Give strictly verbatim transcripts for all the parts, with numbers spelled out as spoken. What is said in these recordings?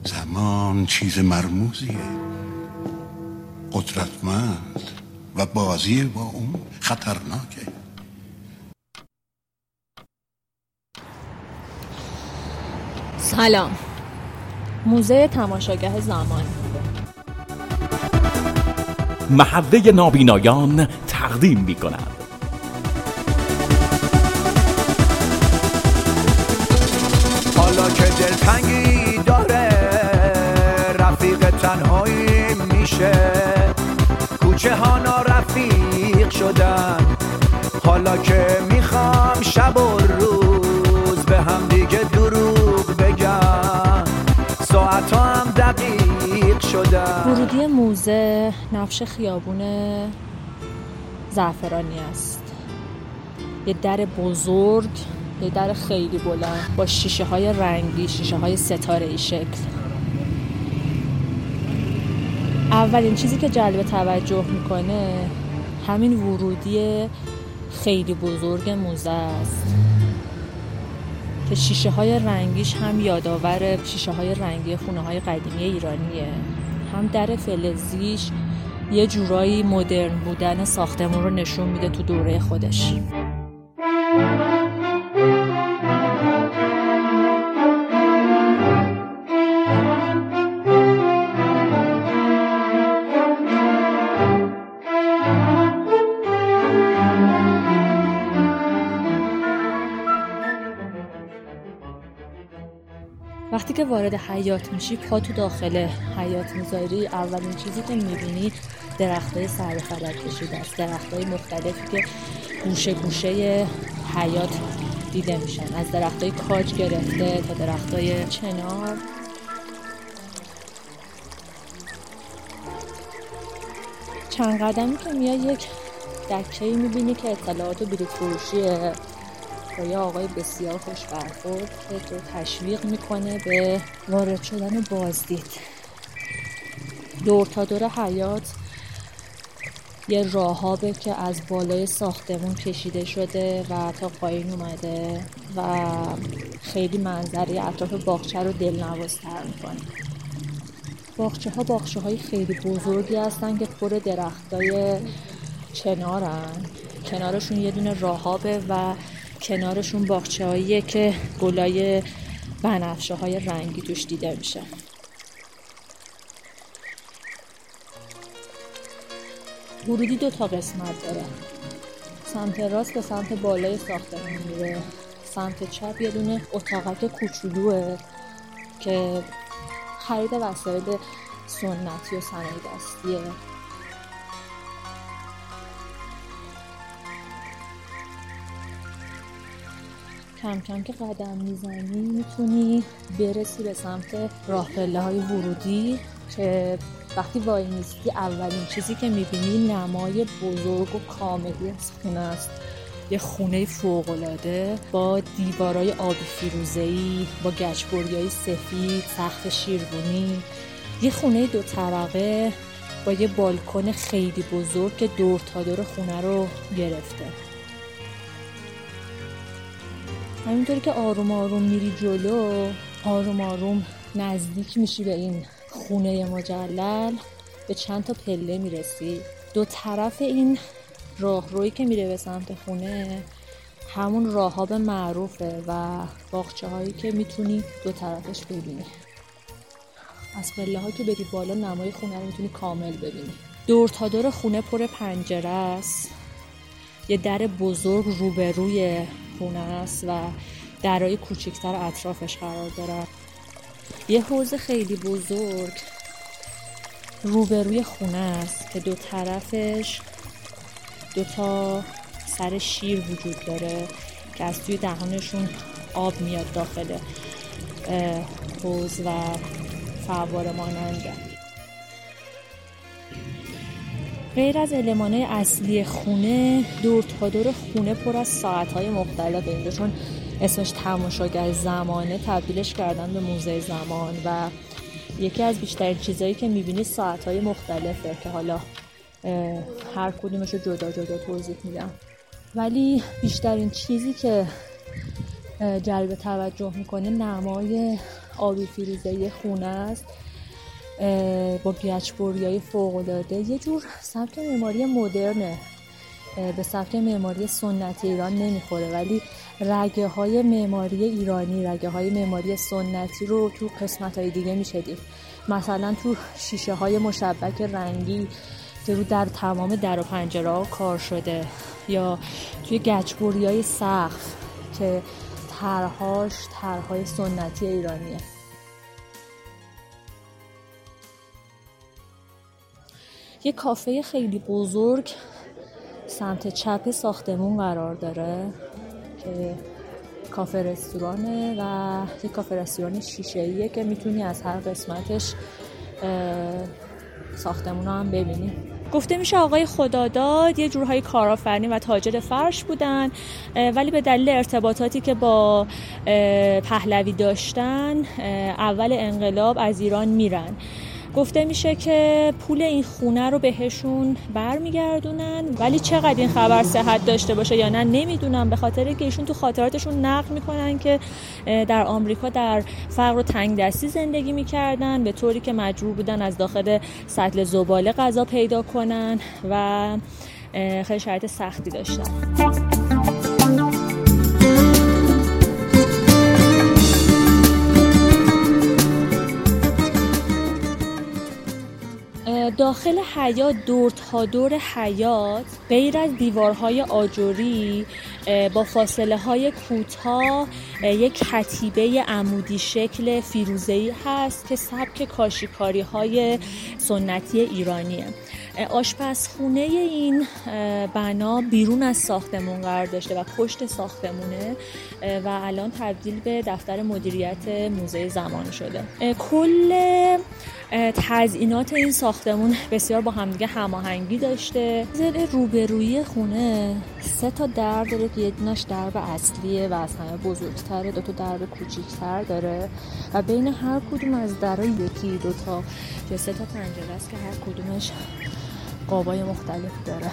زمان چیز مرموزیه، قدرتمند و بازی با اون خطرناکه. سلام. موزه تماشاگاه زمان محله نابینایان تقدیم می کند حالا که دلتنگی داره رفیق تنهایی میشه، کوچه ها نارفیق شدن، حالا که میخوام شب و روز به هم دیگه دروغ بگم، ساعت ها هم دقیق شدن. ورودی موزه نفش خیابون زعفرانی است. یه در بزرگ، یه در خیلی بلند با شیشه های رنگی، شیشه های ستاره ای شکل. اولین چیزی که جلب توجه میکنه همین ورودی خیلی بزرگ موزه است که شیشه های رنگیش هم یادآور شیشه های رنگی خونه های قدیمی ایرانیه، هم در فلزیش یه جورایی مدرن بودن ساختمون رو نشون میده تو دوره خودش. وقتی که وارد حیاط میشی، پا تو داخل حیاط میذاری، اولین چیزی که میبینی درختای سر فلک کشیده است. درختای مختلفی که گوشه گوشه حیاط دیده میشن، از درختای کاج گرفته تا درختای چنار. چند قدمی که میای یک دکه‌ای میبینی که اطلاعات و بلیط فروشیه با یه آقای بسیار خوش برخورد که تو تشویق میکنه به وارد شدن و بازدید. دور تا دور حیاط یه راهابه که از بالای ساختمون کشیده شده و تا پایین اومده و خیلی منظره اطراف باغچه رو دلنوازتر میکنه. باغچه ها باغچه های خیلی بزرگی هستن که پر درختای چنارن. کنارشون یه دونه راهابه و کنارشون باغچه هاییه که گلای بنفشه های رنگی توش دیده میشه. ورودی دو تا قسمت داره. سمت راست به سمت بالای ساختمون میره، سمت چپ یه دونه اتاقک کوچولوه که خرید وسایل سنتی و صنایع دستیه. کم کم که قدم میزنی میتونی برسی به سمت راه پله های ورودی که وقتی وای میستی اولین چیزی که میبینی نمای بزرگ و کاملی از خونه است. یه خونه فوق‌العاده با دیوارای آبی فیروزه‌ای، با گچبریای سفید، سقف شیروانی. یه خونه دو طبقه با یه بالکن خیلی بزرگ که دور تا دور خونه رو گرفته. همینطوری که آروم آروم میری جلو، آروم آروم نزدیک میشی به این خونه مجلل، به چند تا پله میرسی. دو طرف این راهرویی که میره به سمت خونه همون راهاب معروفه و باغچه هایی که میتونی دو طرفش ببینی. از پله ها که بری بالا نمای خونه رو میتونی کامل ببینی. دور تا دور خونه پر پنجره است. یه در بزرگ روبروی خونه است و درای کوچکتر اطرافش قرار داره. یه حوض خیلی بزرگ روبروی خونه است که دو طرفش دو تا سر شیر وجود داره که از توی دهانشون آب میاد داخل حوض و فواره ماننده. غیر از المان‌های اصلی خونه، دور تا دور خونه پر از ساعت‌های مختلفه. اینجا چون اسمش تماشاگاه زمانه تبدیلش کردن به موزه زمان و یکی از بیشترین چیزایی که می‌بینی ساعت‌های مختلفه که حالا هر کدومش رو جدا جدا توضیح میدم. ولی بیشترین چیزی که جلب توجه میکنه نمای آبی فیروزه‌ای خونه است با گچبری‌های فوق‌العاده. یه جور سبک معماری مدرنه، به سبک معماری سنتی ایران نمیخوره، ولی رگه های معماری ایرانی، رگه های معماری سنتی رو تو قسمت های دیگه میشه دید. مثلا تو شیشه های مشبک رنگی که رو در تمام در و پنجره ها کار شده، یا توی گچبری های سقف که طرح‌هاش طرح‌های سنتی ایرانیه. یه کافه خیلی بزرگ سمت چپ ساختمون قرار داره که کافه رستورانه و یه کافه رستوران شیشه‌ایه که میتونی از هر قسمتش ساختمون رو هم ببینی. گفته میشه آقای خداداد یه جورهای کارآفرین و تاجر فرش بودن، ولی به دلیل ارتباطاتی که با پهلوی داشتن اول انقلاب از ایران میرن. گفته میشه که پول این خونه رو بهشون برمیگردونن، ولی چقدر این خبر صحت داشته باشه یا نه نمیدونم، به خاطر که ایشون تو خاطراتشون نقل میکنن که در آمریکا در فقر و تنگ دستی زندگی میکردن، به طوری که مجبور بودن از داخل سطل زباله غذا پیدا کنن و خیلی شرایط سختی داشتن. داخل حیاط، دور تا دور حیاط، غیر از دیوارهای آجری با فاصله های کوتاه یک کتیبه عمودی شکل فیروزه‌ای هست که سبک کاشیکاری های سنتی ایرانیه. آشپزخونه این بنا بیرون از ساختمون قرار داشته و پشت ساختمونه و الان تبدیل به دفتر مدیریت موزه زمان شده. کل تزیینات این ساختمون بسیار با همدیگه هماهنگی داشته. زل روبرویی خونه سه تا در داره که یه دونش درب اصلیه و از همه بزرگتره، دو تا درب کوچیک‌تر داره و بین هر کدوم از درها یکی دو تا یا سه تا پنجره است که هر کدومش قابای مختلف داره.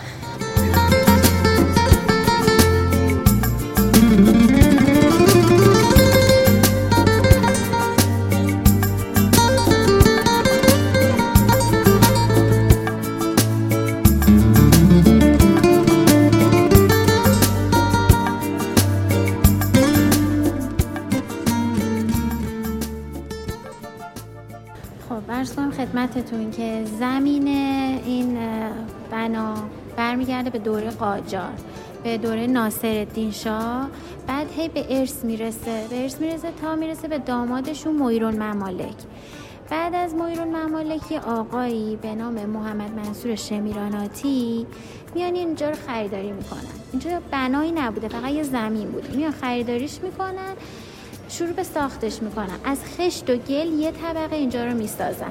خدمتتون که زمین این بنا برمیگرده به دوره قاجار، به دوره ناصرالدین شاه، بعد هی به ارث میرسه به ارث میرسه تا میرسه به دامادشون معیرالممالک. بعد از معیرالممالک آقایی به نام محمد منصور شمیراناتی میان اینجا رو خریداری میکنن. اینجا بنایی نبوده، فقط یه زمین بوده، میان خریداریش میکنن، شروع به ساختش میکنن. از خشت و گل یه طبقه اینجا رو میسازن.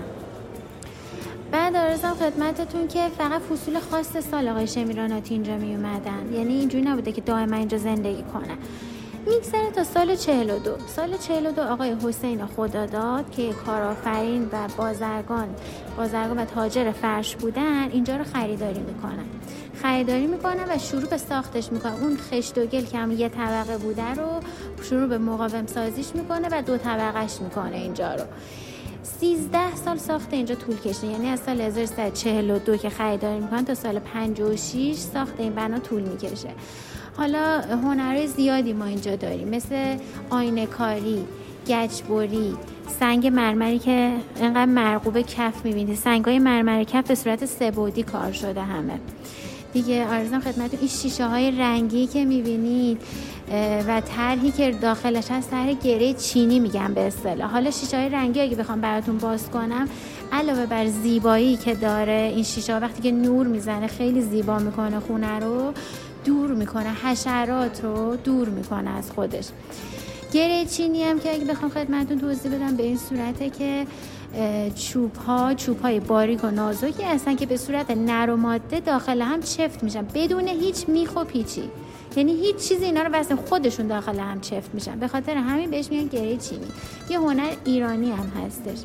بعد آرزم خدمتتون که فقط فصول خاص سال آقای شمیراناتی اینجا می اومدن، یعنی اینجوری نبوده که دائما اینجا زندگی کنن. میگذره تا سال چهل و دو. سال چهل و دو آقای حسین خداداد که کارآفرین و بازرگان بازرگان و تاجر فرش بودن اینجا رو خریداری میکنن. خریداری میکنن و شروع به ساختش میکنن. اون خشت و گل که هم یه طبقه بوده رو شروع به مقاوم سازیش میکنه و دو طبقهش میکنه اینجا رو. سیزده سال ساخت اینجا طول کشیده، یعنی از سال هزار و سیصد و چهل و دو که خریداری میکنن تا سال پنجاه و شش ساخت این بنا طول میکشه. حالا هنرهای زیادی ما اینجا داریم، مثل آینه کاری، گچبری، سنگ مرمری که اینقدر مرغوب کف میبینید، سنگای مرمر کف به صورت سه‌بعدی کار شده همه دیگه. عرضم خدمتتون این شیشه های رنگی که میبینید و طرحی که داخلش هست طرح گره چینی میگن به اصطلاح. حالا شیشه های رنگی اگه بخوام براتون باز کنم، علاوه بر زیبایی که داره این شیشه وقتی که نور میزنه خیلی زیبا میکنه، خونه رو دور میکنه، حشرات رو دور میکنه از خودش. گره چینی هم که اگه بخوام خدمتتون توضیح بدم به این صورته که چوب ها چوب های باریک و نازکی هستن که به صورت نر و ماده داخل هم چفت میشن بدون هیچ میخ و پیچی، یعنی هیچ چیزی اینا رو واسه خودشون داخل هم چفت میشن، به خاطر همین بهش میگن گره چینی. یه هنر ایرانی هم هستش.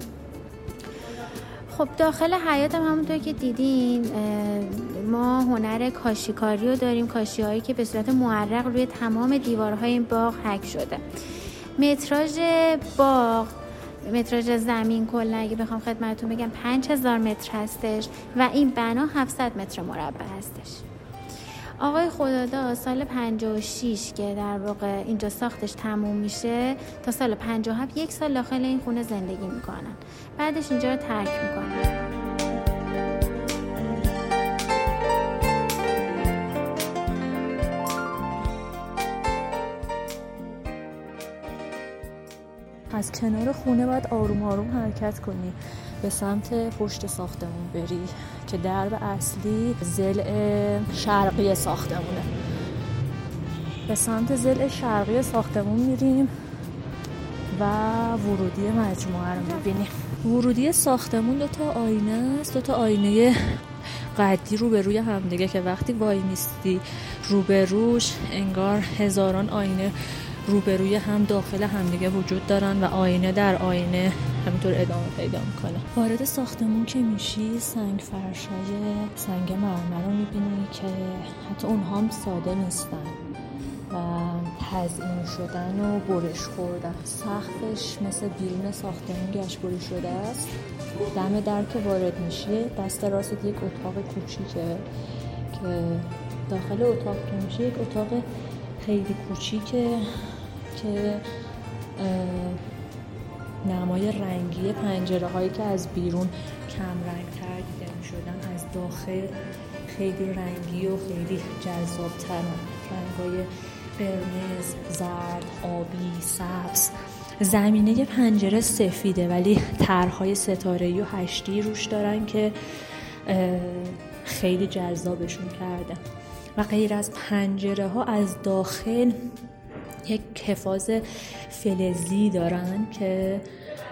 خب داخل حیات هم همونطور که دیدین ما هنر کاشیکاری رو داریم، کاشی هایی که به صورت معرق روی تمام دیوارهای این باغ حک شده. متراژ باغ متراژ زمین کلا اگه بخوام خدمتتون بگم پنج هزار متر هستش و این بنا هفتصد متر مربع هستش. آقای خداداد سال پنجاه و شش که در واقع اینجا ساختش تموم میشه تا سال پنجاه و هفت یک سال داخل این خونه زندگی میکنن، بعدش اینجا رو ترک میکنن. از کنار خونه باید آروم آروم حرکت کنی به سمت پشت ساختمون بری که درب اصلی ضلع شرقی ساختمونه. به سمت ضلع شرقی ساختمون میریم و ورودی مجموعه رو میبینیم. ورودی ساختمون دو تا آینه است، دو تا آینه قدی روبروی همدیگه که وقتی وای میستی روبروش انگار هزاران آینه روبروی هم داخل همدیگه وجود دارن و آینه در آینه همینطور ادامه پیدا میکنه. وارد ساختمون که میشی سنگ فرشای سنگ مرمر رو میبینی که حتی اونها هم ساده نیستن و تزیین شدن و برش خوردن. سقفش مثل بیرون ساختمون گچ‌بری شده است. دم در که وارد میشی دست راست یک اتاق کوچیکه که داخل اتاق که میشه یک اتاق خیلی کوچیکه که نمای رنگی پنجره هایی که از بیرون کم رنگ تر دیده می شدن از داخل خیلی رنگی و خیلی جذاب تر، رنگ های قرمز، زرد، آبی، سبز. زمینه پنجره سفیده ولی طرحهای ستاره‌ای و هشتی روش دارن که خیلی جذابشون کرده. و غیر از پنجره ها از داخل یک حفاظ فلزی دارن که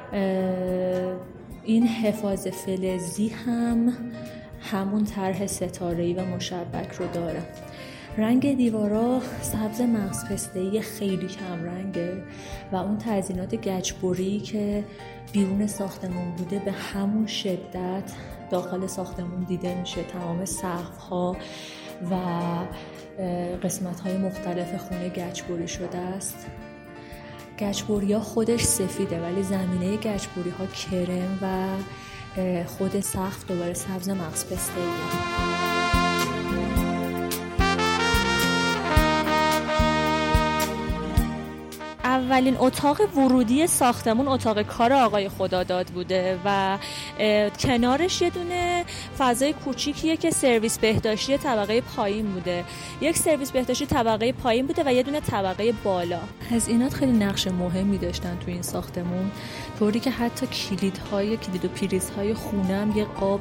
این حفاظ فلزی هم همون طرح ستاره‌ای و مشبک رو داره. رنگ دیوارا سبز مغز پسته‌ای خیلی کم رنگه و اون تزیینات گچ‌بری که بیرون ساختمون بوده به همون شدت داخل ساختمون دیده میشه. تمام سقف‌ها و قسمت‌های مختلف خونه گچ‌بری شده است. گچ‌بری‌ها خودش سفیده ولی زمینه گچ‌بری‌ها کرم و خود سقف دوباره سبز مغز پسته‌ایه. اولین اتاق ورودی ساختمون اتاق کار آقای خداداد بوده و کنارش یه دونه فضای کوچیکیه که سرویس بهداشتی طبقه پایین بوده. یک سرویس بهداشتی طبقه پایین بوده و یه دونه طبقه بالا. هزینات خیلی نقش مهمی داشتن تو این ساختمون، طوری که حتی کلیدهای کلید و پریزهای خونه هم یه قاب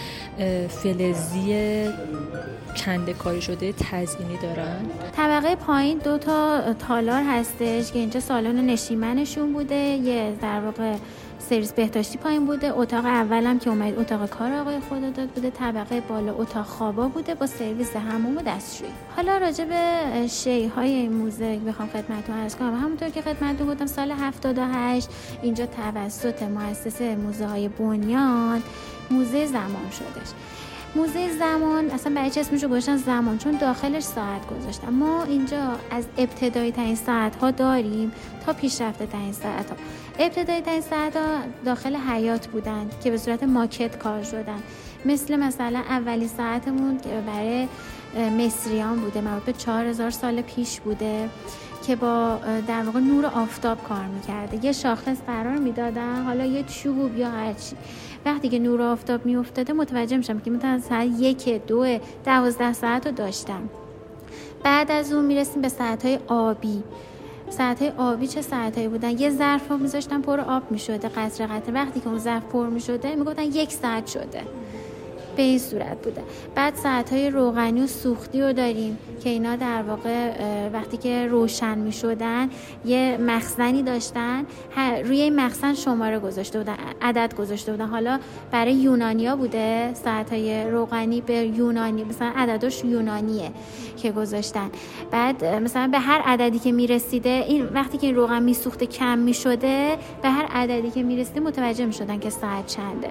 فلزی کنده کاری شده تزیینی دارن. طبقه پایین دو تا تالار هستش که اینجا سالن نشیمنشون بوده، یه در واقع سرویس بهداشتی پایین بوده. اتاق اولم که اومد اتاق کار آقای خداداد بوده. طبقه بالا اتاق خوابا بوده با سرویس حموم و دستشویی. حالا راجع به شی‌های این موزه بخوام خدمتتون عرض کنم، همونطور که خدمتتون گفتم سال هفتاد و هشت اینجا توسط مؤسسه موزه های بنیان موزه زمان شدش. موزه زمان اصلا برای چه اسمشو گذاشتن زمان؟ چون داخلش ساعت گذاشتن. ما اینجا از ابتدایی ترین ساعت ها داریم تا پیشرفته ترین ساعت ها. ابتدایی ترین ساعت ها داخل حیاط بودن که به صورت ماکت کار شدن، مثل مثلا اولی ساعتمون که برای مصریان بوده، مربوط به چهار هزار سال پیش بوده که با در واقع نور آفتاب کار میکرده. یه شاخص قرار میدادن، حالا یه چوب یا هرچی. وقتی که نور آفتاب میافتاده متوجه میشم که مثلا ساعت یک دو دوازده ساعت رو داشتم. بعد از اون میرسیم به ساعت‌های آبی. ساعت‌های آبی چه ساعتایی بودن؟ یه ظرف رو میذاشتن پر آب میشده قطره قطره. وقتی که اون ظرف پر میشده میگفتن یک ساعت شده. به این صورت بوده. بعد ساعت‌های روغنی و سوختی رو داریم که اینا در واقع وقتی که روشن می‌شدن یه مخزنی داشتن، روی این مخزن شماره گذاشته بودن، عدد گذاشته بودن. حالا برای یونانیا بوده ساعت‌های روغنی، به یونانی مثلا عددش یونانیه که گذاشتن. بعد مثلا به هر عددی که میرسیده، این وقتی که این روغن میسوخته کم میشده، به هر عددی که میرسیده متوجه میشدن که ساعت چنده.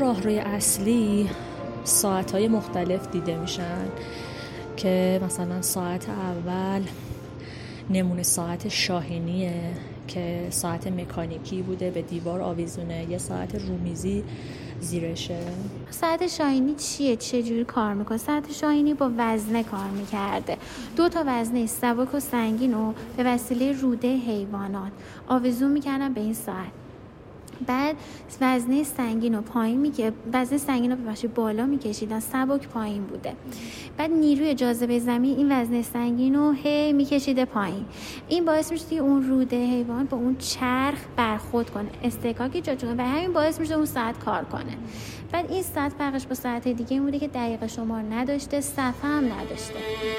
راهروی اصلی ساعت‌های مختلف دیده میشن که مثلا ساعت اول نمونه ساعت شاهینیه که ساعت مکانیکی بوده، به دیوار آویزونه، یه ساعت رومیزی زیرشه. ساعت شاهینی چیه؟ چه جوری کار میکنه؟ ساعت شاهینی با وزنه کار میکرده. دو تا وزنه سبک و سنگین رو به وسیله روده حیوانات آویزون میکردن به این ساعت. بعد وزنه سنگین رو پایین میگه وزنه سنگین رو ببخشی بالا میکشیدن، سبک پایین بوده. بعد نیروی جاذبه زمین این وزنه سنگین رو هی میکشیده پایین. این باعث میشه که اون روده حیوان با اون چرخ برخورد کنه، استکاکی جا کنه و همین باعث میشه اون ساعت کار کنه. بعد این ساعت فرقش با ساعت دیگه این بوده که دقیقه شمار نداشته، صفحه هم نداشته.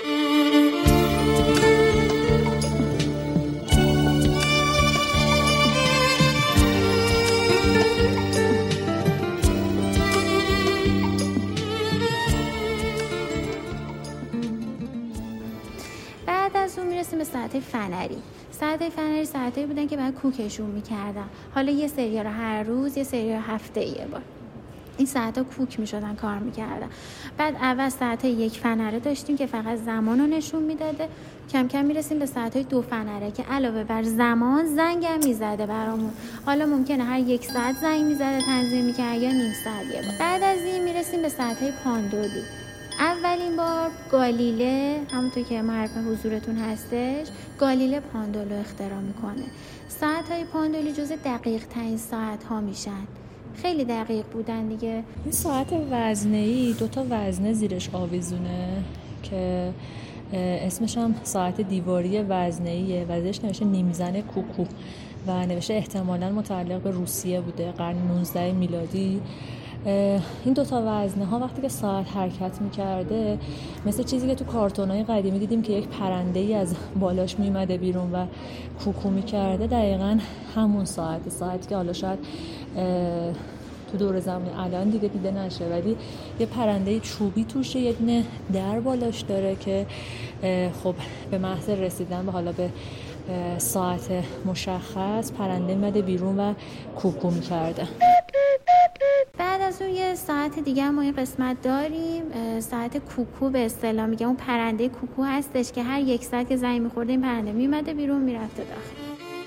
به ساعت فنری. ساعت فنری ساعتایی بودن که بعد کوکشون میکردن. حالا یه سری رو هر روز، یه سری رو هفته یه بار. این ساعتا کوک میشدن، کار میکردن. بعد اول ساعت یک فنره داشتیم که فقط زمان رو نشون میداده. کم کم میرسیم به ساعتای دو فنره که علاوه بر زمان زنگ هم میزده برامون. حالا ممکنه هر یک ساعت زنگ میزده، تنظیم میکرد یا نیم ساعت یه بار. بعد از این میرسیم به ساعتای پاندولی. اولین بار گالیله، همونطور که معرف حضورتون هستش، گالیله پاندولو اختراع میکنه. ساعت‌های پاندولی جزء دقیق ترین ساعت‌ها میشن. خیلی دقیق بودن دیگه. این ساعت وزنه‌ای دو تا وزنه زیرش آویزونه که اسمش هم ساعت دیواری وزنه‌ایه و زیرش نوشته نیمزن کوکو و نوشته احتمالاً متعلق به روسیه بوده، قرن نوزدهم میلادی. این دوتا وزنه ها وقتی که ساعت حرکت میکرده مثل چیزی که تو کارتونای قدیمی دیدیم که یک پرنده‌ای از بالاش میمده بیرون و کوکو میکرده، دقیقاً همون ساعت ساعتی که حالا شاید تو دور زمین الان دیگه دیده نشه، ولی یه پرنده چوبی توشه، یه دونه در بالاش داره که خب به محض رسیدن به حالا به ساعت مشخص پرنده میمده بیرون و کوکو میکرده. بعد از اون یه ساعت دیگه ما این قسمت داریم، ساعت کوکو به اصطلاح میگه. اون پرنده کوکو هستش که هر یک ساعت که زنگ میخورده این پرنده میمده بیرون میرفته داخل.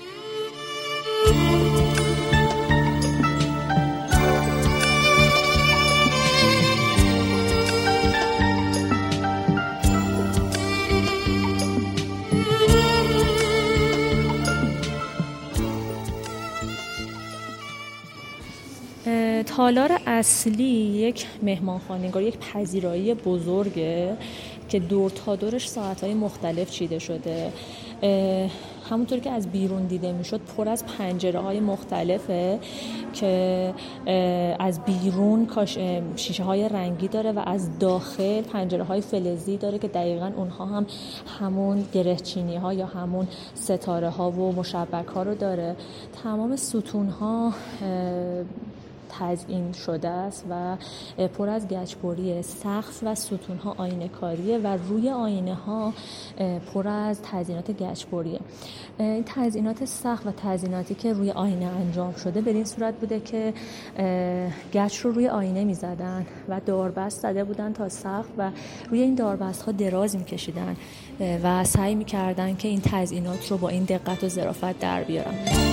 تالار اصلی یک مهمانخانه‌نگار، یک پذیرایی بزرگه که دور تا دورش ساعت‌های مختلف چیده شده. همونطور که از بیرون دیده میشد پر از پنجره‌های مختلفه که از بیرون شیشه‌های رنگی داره و از داخل پنجره‌های فلزی داره که دقیقاً اونها هم همون گره‌چینی‌ها یا همون ستاره‌ها و مشبک‌ها رو داره. تمام ستون‌ها تزیین شده است و پر از گچبریه. سقف و ستون‌ها آینه کاریه و روی آینه ها پر از تزیینات گچبریه. این تزیینات سقف و تزییناتی که روی آینه انجام شده به این صورت بوده که گچ رو روی آینه می‌زدن و داربست زده بودن تا سقف و روی این داربست‌ها دراز می‌کشیدن و سعی می‌کردن که این تزیینات رو با این دقت و ظرافت در بیارن.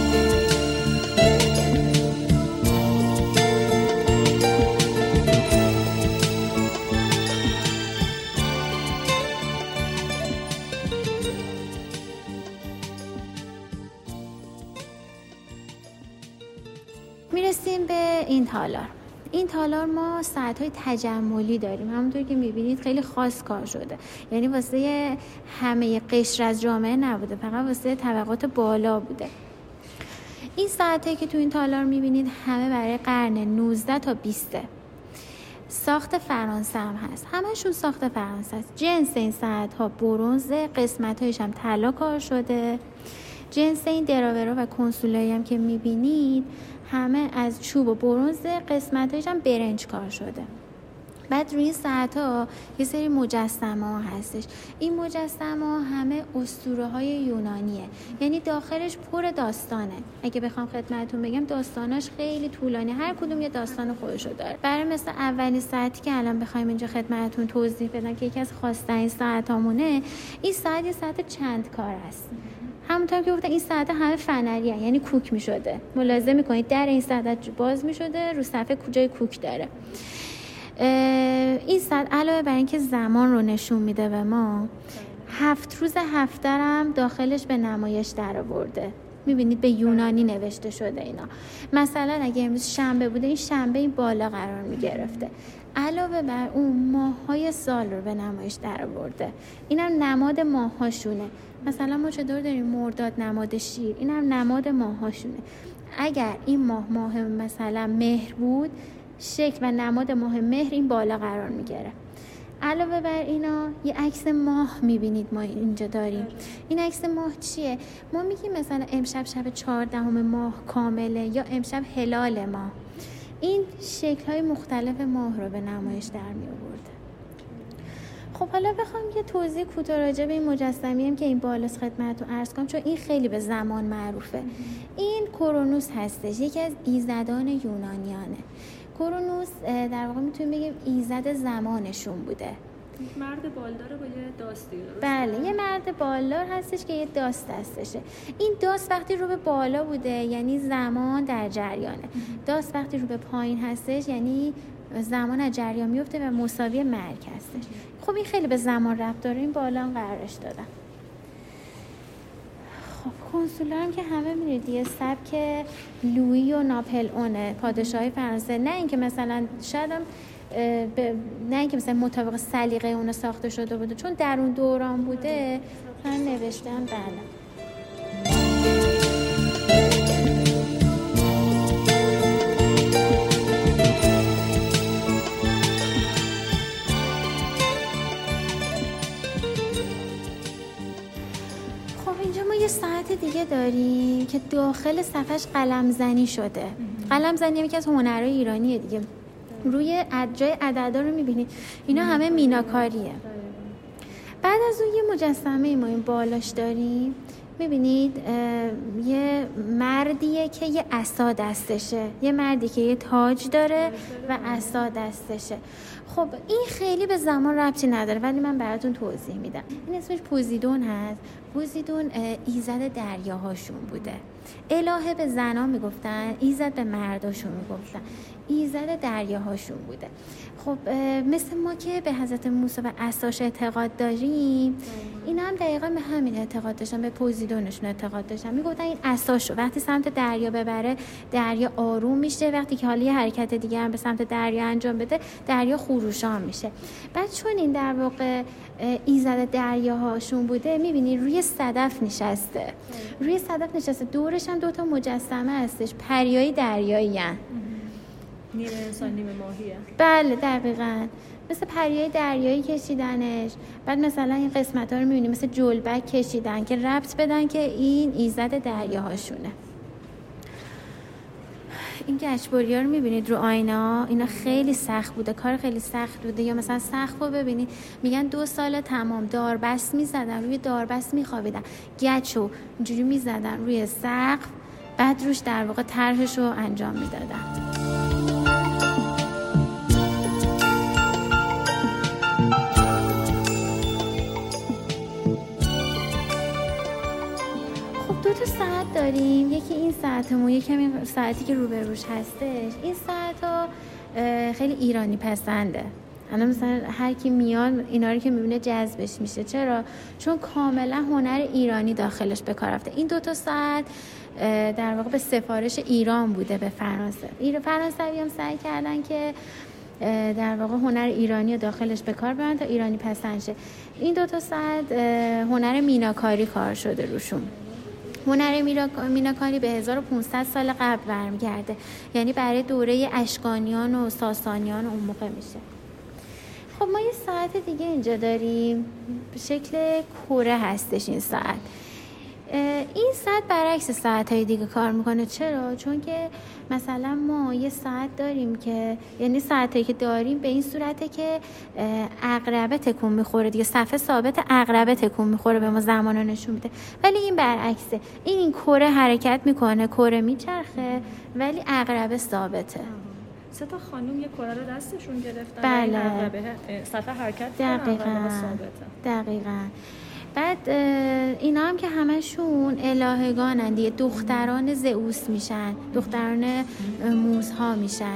میرسیم به این تالار. این تالار ما ساعت‌های تجملی داریم. همونطور که می‌بینید خیلی خاص کار شده. یعنی واسه همه قشر از جامعه نبوده، فقط واسه طبقات بالا بوده. این ساعتایی که تو این تالار می‌بینید همه برای قرن نوزدهم تا بیستم. ساخت فرانسه هم هست. همشون ساخت فرانسه است. جنس این ساعت‌ها برنز، قسمت‌هایش هم طلا کار شده. جنس این دراورا و کنسولایی هم که می‌بینید همه از چوب و برنز، قسمت‌هایش هم برنج کار شده. بعد روی ساعت‌ها یه سری مجسمه ها هستش. این مجسمه ها همه اسطوره های یونانیه، یعنی داخلش پر داستانه. اگه بخوام خدمتتون بگم داستاناش خیلی طولانی، هر کدوم یه داستان خودشو داره. برای مثل اولین ساعتی که الان بخوایم اینجا خدمتتون توضیح بدم که یکی از خواستنی ساعتامونه، این ساعت یه ساعت چند کار است. همونطور که گفتم این ساعت همه فنریه، یعنی کوک می‌شده. ملاحظه می‌کنید در این ساعت باز می‌شده، رو صفحه کجای کوک داره. این ساعت علاوه بر اینکه زمان رو نشون میده به ما، هفت روز هفته هم داخلش به نمایش در آورده. میبینید به یونانی نوشته شده اینا. مثلا اگه امروز شنبه بوده، این شنبه این بالا قرار میگرفته. علاوه بر اون ماه‌های سال رو به نمایش در آورده. اینم نماد ماه‌هاشونه. مثلا ما چطور داریم مرداد نماد شیر، اینم نماد ماه‌هاشونه. اگر این ماه ماه مثلا مهر بود، شکل و نماد ماه مهر این بالا قرار میگیره. علاوه بر اینا یه عکس ماه میبینید ما اینجا داریم. این عکس ماه چیه؟ ما میگیم مثلا امشب شب چهاردهم ماه کامله یا امشب هلال ماه. این شکل‌های مختلف ماه رو به نمایش در می آورده. خب حالا بخوام یه توضیح کوتاه راجع به این مجسمه‌ای که این بالاست خدمتتون عرض کنم، چون این خیلی به زمان معروفه. این کرونوس هستش، یکی از ایزدان یونانیانه. کرونوس در واقع میتونیم بگیم ایزد زمانشون بوده. مرد بالداره با یه داستی، درست؟ بله، یه مرد بالدار هستش که یه داست هستشه. این داست وقتی رو به بالا بوده یعنی زمان در جریانه. داست وقتی رو به پایین هستش یعنی زمان از جریان میفته و مساوی مرگ هستش. خب این خیلی به زمان ربط داره، این بالا قرارش دادم. خب کنسولا هم که همه می‌دونید یه سبک لویی و ناپلئونه، پادشاهی فرانسه. نه اینکه مثلا شاید هم ب... نه اینکه مثلا مطابق سلیقه اون ساخته شده بوده، چون در اون دوران بوده من نوشتم. بله یه ساعت دیگه داریم که داخل صفحش قلم زنی شده. قلم زنی یکی از هنرهای ایرانیه دیگه. روی جای عددا رو میبینید، اینا همه میناکاریه. بعد از اون یه مجسمه ما این بالاش داریم، میبینید یه مردیه که یه عصا دستشه، یه مردی که یه تاج داره و عصا دستشه. خب این خیلی به زمان ربطی نداره ولی من براتون توضیح میدم. این اسمش پوزیدون هست. پوزیدون ایزد دریاهاشون بوده. الهه به زنان میگفتن، ایزد به مرداشون میگفتن. ایزد دریاهاشون بوده. خب مثل ما که به حضرت موسی و عصاش اعتقاد داریم، اینا هم دقیقا به همین اعتقاد داشتن، به پوزیدونشون اعتقاد داشتن. میگفتن این عصاشو وقتی سمت دریا ببره دریا آروم میشه، وقتی که حالا یه حرکت دیگه هم به سمت دریا انجام بده دریا خروشان میشه. بعد چون این در واقع ایزد دریاهاشون بوده، میبینی روی صدف نشسته. روی صدف نشسته، دورش هم دوتا مجسمه هستش، پریای دریایی هن. نیمه انسان نیمه ماهیه. بله دقیقاً مثل پریای دریایی کشیدنش. بعد مثلا این قسمت ها رو میبینی مثل جلبک کشیدن که ربط بدن که این ایزد دریاهاشونه. این گچبریا رو میبینید رو آینه، اینا خیلی سخت بوده، کار خیلی سخت بوده. یا مثلا سقف رو ببینید، میگن دو سال تمام داربست میزدن، روی داربست میخوابیدن، گچو اینجوری میزدن روی سقف، بعد روش در واقع طرحش رو انجام میدادن. دو تا ساعت داریم، یکی این ساعتمون، یکی همین ساعتی که روبروش هستش. این ساعت ها خیلی ایرانی پسنده. الان مثلا هر کی میاد اینا رو که میبینه جذبش میشه. چرا؟ چون کاملا هنر ایرانی داخلش به کار رفته. این دو تا ساعت در واقع به سفارش ایران بوده به فرانسه. ایران فرانسوی هم سعی کردن که در واقع هنر ایرانی داخلش به کار ببرن تا ایرانی پسند شه. این دو تا ساعت هنر میناکاری کار شده روشون. هنر میناکاری به هزار و پانصد سال قبل برمیگرده، یعنی برای دوره اشکانیان و ساسانیان اون موقع میشه. خب ما یه ساعت دیگه اینجا داریم، به شکل کره هستش این ساعت. این ساعت برعکس ساعت‌های دیگه کار میکنه. چرا؟ چون که مثلا ما یه ساعت داریم که یعنی ساعتی که داریم به این صورته که عقربه تکون میخوره دیگه، صفحه ثابت عقربه تکون میخوره به ما زمان رو نشون میده. ولی این برعکسه، این این کره حرکت میکنه، کره میچرخه ولی عقربه ثابته. سه تا خانم یه کره رو دستشون گرفتن. بله. عقربه صفحه حرکت دقیقاً. دقیقاً. بعد اینا هم که همشون الهگانن دیگه، دختران زئوس میشن، دختران موزها میشن.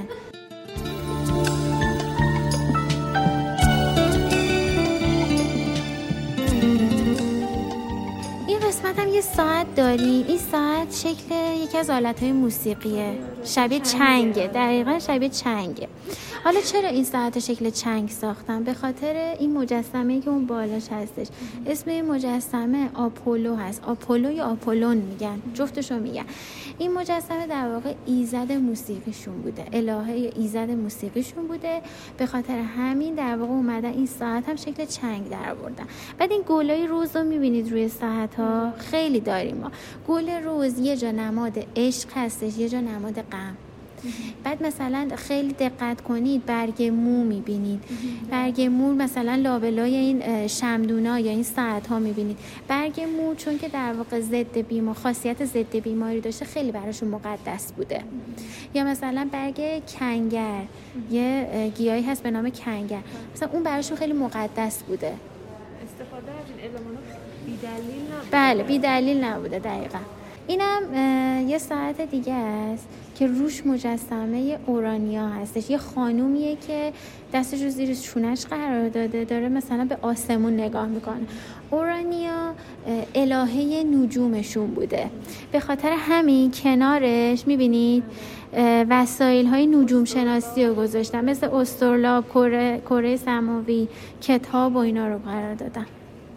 این قسمت هم یه ساعت داریم. این ساعت شکل یکی از آلت‌های موسیقیه، شبیه چنگه. دقیقاً شبیه چنگه. حالا چرا این ساعت شکل چنگ ساختم؟ به خاطر این مجسمه‌ای که اون بالاش هستش. اسم این مجسمه آپولو هست. آپولو یا آپولون میگن، جفتشو میگن. این مجسمه در واقع ایزد موسیقیشون بوده، الهه ایزد موسیقیشون بوده. به خاطر همین در واقع اومدن این ساعت هم شکل چنگ در آوردن. بعد این گلای روز رو میبینید روی ساعت ها خیلی داریم ما. گل روز یه جا نماد عشق هستش، یه جا نماد غم. بعد مثلا خیلی دقت کنید برگ مو میبینید، برگ مو مثلا لابلای این شمدونا یا این ساعت ها میبینید. برگ مو چون که در واقع ضد بیمار، خاصیت ضد بیماری داشته، خیلی براشون مقدس بوده. یا مثلا برگ کنگر، یه گیاهی هست به نام کنگر، مثلا اون براشون خیلی مقدس بوده. استفاده از این المان‌ها بی دلیل نبوده. بله بی دلیل نبوده. دقیقاً. اینم یه ساعت دیگه است که روش مجسمه اورانیا هستش. یه خانومیه که دستش رو زیر شونش قرار داده، داره مثلا به آسمون نگاه میکنه. اورانیا الهه نجومشون بوده. به خاطر همین کنارش میبینید وسایل های نجوم شناسی رو گذاشتن، مثل استرلاب، کره کره سماوی، کتاب و اینا رو قرار دادن.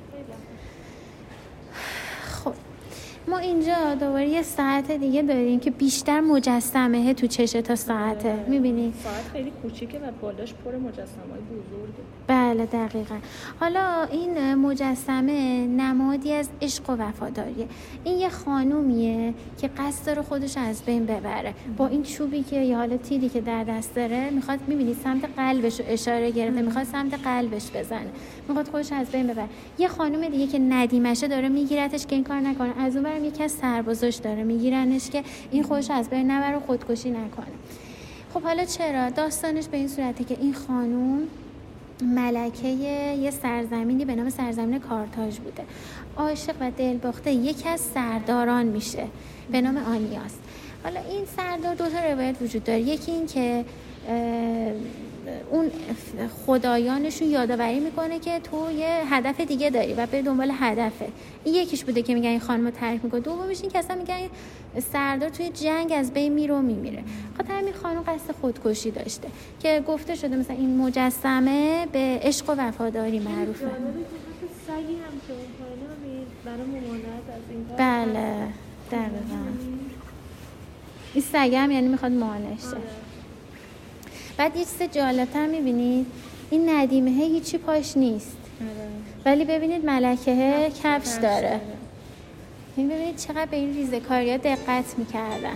ما اینجا دوباره یه ساعت دیگه داریم که بیشتر مجسمه تو چشه تا ساعته. میبینید ساعت خیلی کوچیکه و بالاش پر مجسمه‌های بزرگه. بله دقیقاً. حالا این مجسمه نمادی از عشق و وفاداریه. این یه خانومیه که قصد داره خودش از بین ببره. با این چوبی که یا حالا تیری که در دست داره میخواد، میبینید سمت قلبش رو اشاره گرفته، میخواد سمت قلبش بزنه، میخواد خودش از بین ببره. یه خانم دیگه که ندیمشه داره میگیرتش که این کار نکنه. از اون برم یکی از سربازاش داره میگیرنش که این خودش از بین نبره و خودکشی نکنه. خب حالا چرا؟ داستانش به این صورته که این خانوم ملکه یه سرزمینی به نام سرزمین کارتاژ بوده. عاشق و دلباخته یکی از سرداران میشه به نام آنیاس. حالا این سردار دو تا روایت وجود داره. یکی این که اون خدایانشون یادآوری میکنه که تو یه هدف دیگه داری و به دنبال هدفه. این یکیش بوده که میگن این خانمو تعریف میکنه. دومیش این که اصلا میگن سردار توی جنگ از بین میره و میمیره. خاطر همین خانم قصد خودکشی داشته که گفته شده مثلا این مجسمه به عشق و وفاداری معروفه. سگی هم که اون پایینه برای ممانعت از این کار. بله دقیقاً. این سگ هم یعنی میخواد مانع شه. بعد یه چیز جالب‌تر می‌بینید، این ندیمه هیچی پاش نیست. ولی ببینید ملکه کفش داره. این ببینید چقدر به این ریزه‌کاری‌ها دقت می‌کردن.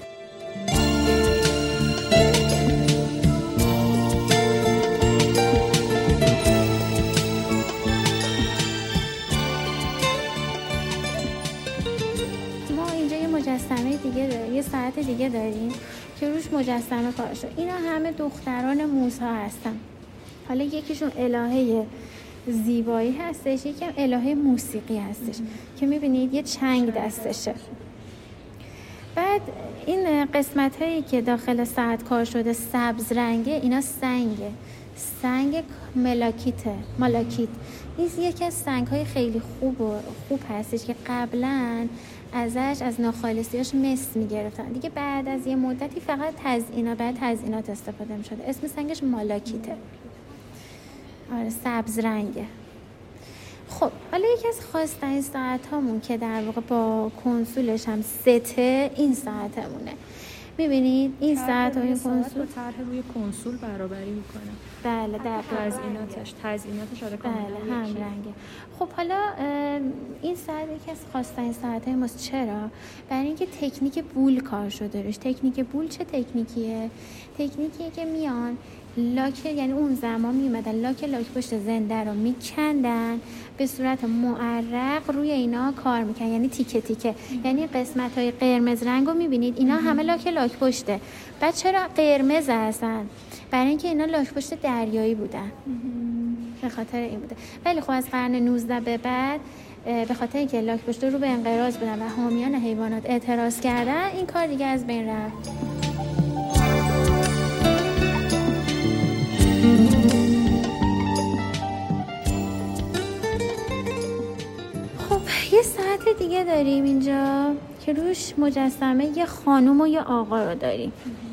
ما اینجا یه مجسمه دیگه داریم، یه ساعت دیگه داریم که روش مجسمه کار شد. اینا همه دختران موزها هستن. حالا یکیشون الهه زیبایی هستش، یکم الهه موسیقی هستش که میبینید یه چنگ دستشه. بعد این قسمت هایی که داخل ساعت کار شده سبز رنگه، اینا سنگه، سنگ ملاکیته، مالاکیت. این یکی از سنگ های خیلی خوب و خوب هستش که قبلا ازش از ناخالصیاش مس میگرفتن دیگه. بعد از یه مدتی فقط تزیینا بعد تزیینات استفاده میشده. اسم سنگش مالاکیته. آره سبز رنگه. خب حالا یکی از خاص‌ترین ساعت هامون که در واقع با کنسولش هم سته، این ساعتمونه. می‌بینید این ساعت و این کنسول با طرح روی کنسول برابری میکنه. بله دقیقاً تزییناتش تزییناتش آره کاملا بله هم رنگه. خب حالا این ساعت یکی از خواستنی ساعت‌های ماست. چرا؟ برای اینکه تکنیک بول کار شده روش. تکنیک بول چه تکنیکیه؟ تکنیکیه که میان لاک، یعنی اون زمان میومدن لاک لاک پشت زنده رو میکندن به صورت معرق روی اینا کار میکنن، یعنی تیکه تیکه. یعنی قسمت های قرمز رنگ رو میبینید اینا همه لاک لاک پشته. بعد چرا قرمز هستن؟ برای اینکه اینا لاک پشت دریایی بودن، به خاطر این بوده. ولی خب از قرن نوزده به بعد به خاطر اینکه لاک پشت رو به انقراض بودن و حامیان حیوانات اعتراض کردن این کار دیگه از بین رفت. خب یه ساعت دیگه داریم اینجا که روش مجسمه یه خانوم و یه آقا رو داریم.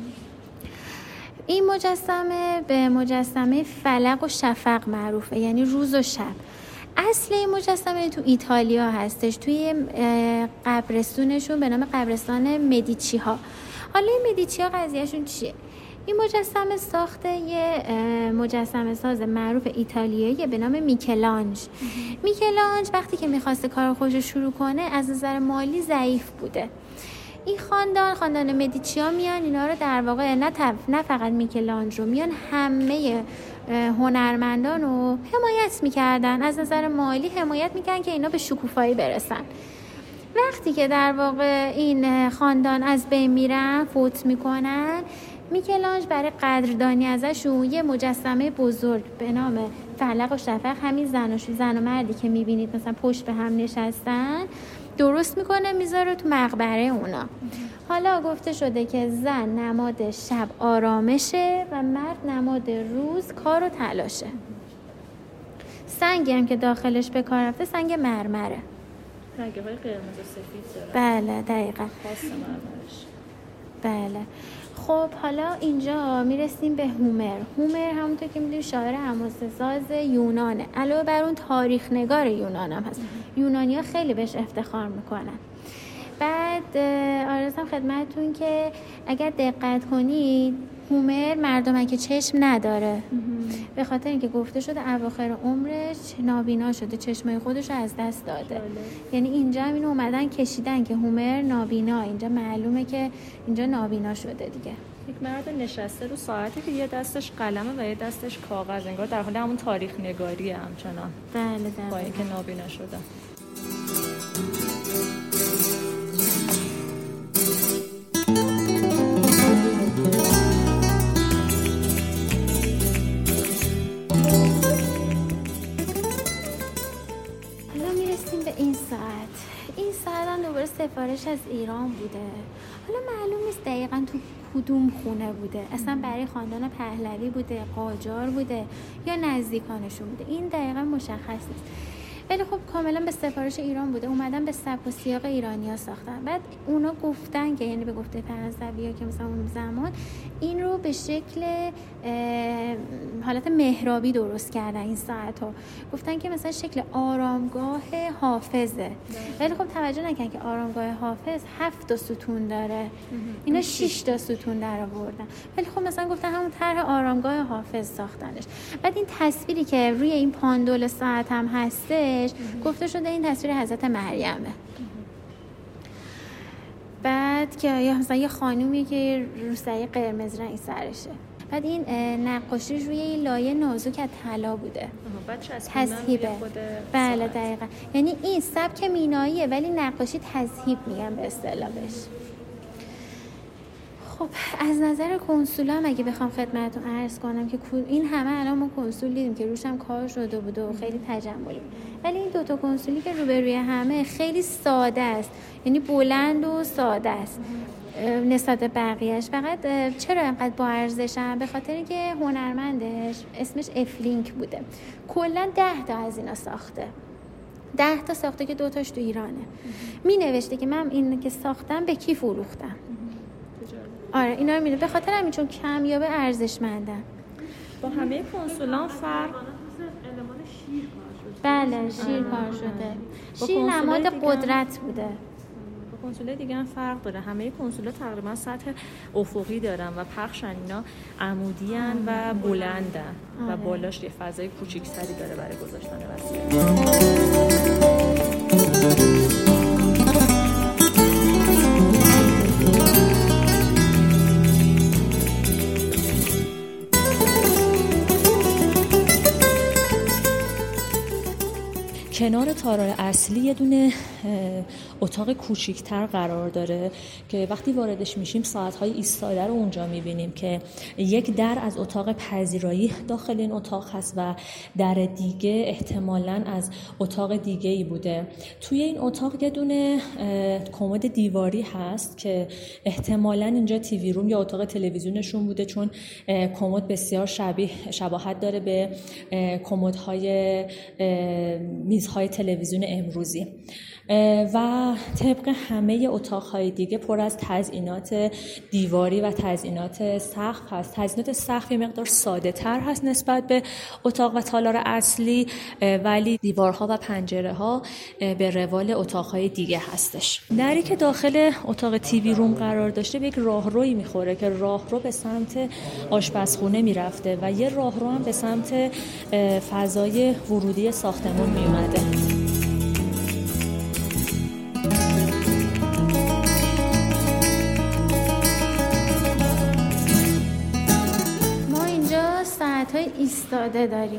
این مجسمه به مجسمه فلق و شفق معروفه، یعنی روز و شب. اصل این مجسمه تو ایتالیا هستش، توی قبرستونشون به نام قبرستان مدیچی ها. حالا این مدیچی ها قضیهشون چیه؟ این مجسمه ساخته یه مجسمه ساز معروف ایتالیایی به نام میکلانج. میکلانج وقتی که میخواسته کار خودش رو شروع کنه از نظر مالی ضعیف بوده. این خاندان خاندان مدیچی ها میان اینا رو در واقع نه, تف... نه فقط میکلانج رو، میان همه هنرمندان رو حمایت میکردن، از نظر مالی حمایت میکردن که اینا به شکوفایی برسن. وقتی که در واقع این خاندان از بین میرن، فوت میکنن، میکلانج برای قدردانی ازشون یه مجسمه بزرگ به نام فلق و شفق، همین زن و زن و مردی که میبینید مثلا پشت به هم نشستن، درست میکنه میذاره تو مقبره اونا. حالا گفته شده که زن نماد شب آرامشه و مرد نماد روز کار و تلاشه. سنگی هم که داخلش به کار رفته سنگ مرمره. رنگ‌های قرمز و سفید داره. بله دقیقاً. خاص مرمرش. بله. خب حالا اینجا میرسیم به هومر. هومر همونطور که میدونی شاعر حماسه‌ساز یونانه. علاوه بر اون تاریخ نگار یونان هم هست. یونانی‌ها خیلی بهش افتخار میکنن. بعد آرزوام خدمتتون که اگر دقت کنید هومر مردمه که چشم نداره، به خاطر اینکه گفته شده اواخر عمرش نابینا شده، چشمای خودش رو از دست داده. یعنی اینجا هم اینو اومدن کشیدن که هومر نابینا، اینجا معلومه که اینجا نابینا شده دیگه. یک مرد نشسته رو ساعتی که یه دستش قلمه و یه دستش کاغذ، انگار در حال همون تاریخ نگاریه همچنان. بله بله. با اینکه نابینا شده. سفارش از ایران بوده. حالا معلوم نیست دقیقاً تو کدوم خونه بوده، اصلا برای خاندان پهلوی بوده، قاجار بوده یا نزدیکانشون بوده، این دقیقاً مشخص نیست. ولی خب کاملا به سفارش ایران بوده، اومدن به سبک و سیاق ایرانی‌ها ساختن. بعد اونا گفتن که یعنی به گفته فرانسوی‌ها که مثلا اون زمان این رو به شکل حالت محرابی درست کردن. این ساعت‌ها گفتن که مثلا شکل آرامگاه حافظه، ولی خب توجه نکن که آرامگاه حافظ هفت تا ستون داره، اینا شش تا ستون در آوردن. ولی خب مثلا گفتن همون طرح آرامگاه حافظ ساختنش. بعد این تصویری که روی این پاندول ساعت هم هسته گفته شده این تصویر حضرت مریمه. بعد که یا مثلا یه خانومی که روسری قرمز رنگ سرشه. بعد این نقاشی روی این لایه نازک از طلا بوده. تذهیبه. بله دقیقاً. یعنی این سبک میناییه ولی نقاشی تذهیب میگن به اصطلاح بهش. خب از نظر کنسول هم اگه بخوام خدمتتون عرض کنم که این همه الان ما کنسول دیدیم که روش هم کار شده بود و خیلی تجملی، ولی این دوتا کنسولی که روبروی همه خیلی ساده است، یعنی بلند و ساده است نسبت به بقیه‌اش. فقط چرا اینقدر با ارزشن؟ به خاطر اینکه هنرمندش اسمش افلینک بوده، کلا ده تا از اینا ساخته، ده تا ساخته که دوتاش تو ایرانه. می نوشته که من این که ساختم به کی فروختم. آره اینا رو میدونم، به خاطر همین چون کمیابه ارزشمندن. با همه کنسولان فرق بله شیر کار شده. شیر نماد قدرت بوده. با کنسولای دیگه هم فرق داره. همه کنسولا تقریبا سطح افقی دارن و پخشن، اینا عمودی‌ان و بلندن و بالاش یه فضای کوچیک‌تری داره برای گذاشتن وسیله. کنار تالار اصلی یه دونه اتاق کوچیک‌تر قرار داره که وقتی واردش میشیم ساعت‌های ایستاده رو اونجا می‌بینیم که یک در از اتاق پذیرایی داخل این اتاق هست و در دیگه احتمالاً از اتاق دیگه‌ای بوده. توی این اتاق یه دونه کمد دیواری هست که احتمالاً اینجا تیوی روم یا اتاق تلویزیونشون بوده، چون کمد بسیار شبیه شباهت داره به کمدهای میزهای تلویزیون امروزی و طبق همه اتاقهای دیگه پر از تزئینات دیواری و تزئینات سقف هست. تزئینات سقف یه مقدار ساده تر هست نسبت به اتاق و تالار اصلی، ولی دیوارها و پنجره ها به روال اتاقهای دیگه هستش. دری که داخل اتاق تیوی روم قرار داشته به یک راهروی میخوره که راهرو به سمت آشپزخونه میرفته و یه راهرو هم به سمت فضای ورودی ساختمان میومده. ساعت‌های ایستاده داریم.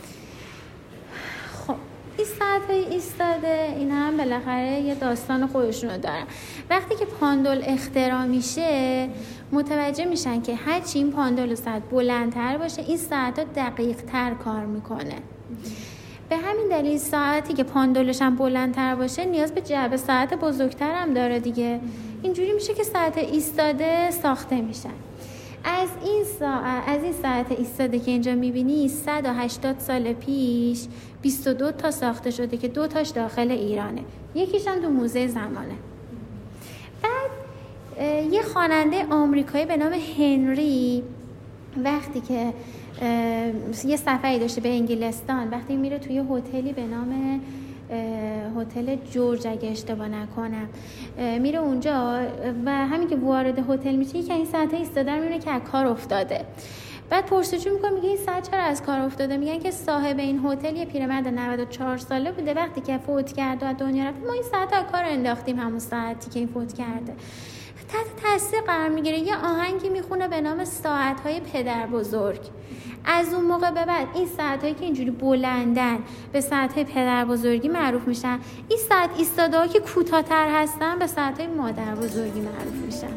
خب این ساعت‌های ایستاده این هم بالاخره یه داستان خودشونو دارن. وقتی که پاندول اختراع میشه متوجه میشن که هرچی این پاندول ساعت بلندتر باشه این ساعت‌ها دقیق‌تر کار میکنه. به همین دلیل ساعتی که پاندولش هم بلندتر باشه نیاز به جعبه ساعت بزرگتر هم داره دیگه. اینجوری میشه که ساعت ایستاده ساخته میشن. از این ساعت از این ساعت ایستاده که اینجا میبینی صد و هشتاد سال پیش بیست و دو تا ساخته شده که دو تاش داخل ایرانه، یکیش هم تو موزه زمانه. بعد یه خواننده آمریکایی به نام هنری وقتی که یه سفری داشته به انگلستان، وقتی میره توی هتلی به نام هتل جورج اگه اشتباه نکنم، میره اونجا و همین که وارد هتل میشه یکی این ساعت ایستاده رو میبینه که از کار افتاده. بعد پرسجو میکنه میگه این ساعت چرا از کار افتاده؟ میگن که صاحب این هتل یه پیرمرد نود و چهار ساله بوده، وقتی که فوت کرد و از دنیا رفت ما این ساعت از کار انداختیم همون ساعتی که این فوت کرده. تحت تاثیر قرار میگیره، یه آهنگی میخونه به نام ساعت‌های پدر بزرگ. از اون موقع به بعد این ساعت‌هایی که اینجوری بلندن به ساعت‌های پدر بزرگی معروف میشن. این ساعت ایستاده‌ها که کوتاه‌تر هستن به ساعت‌های مادر بزرگی معروف میشن.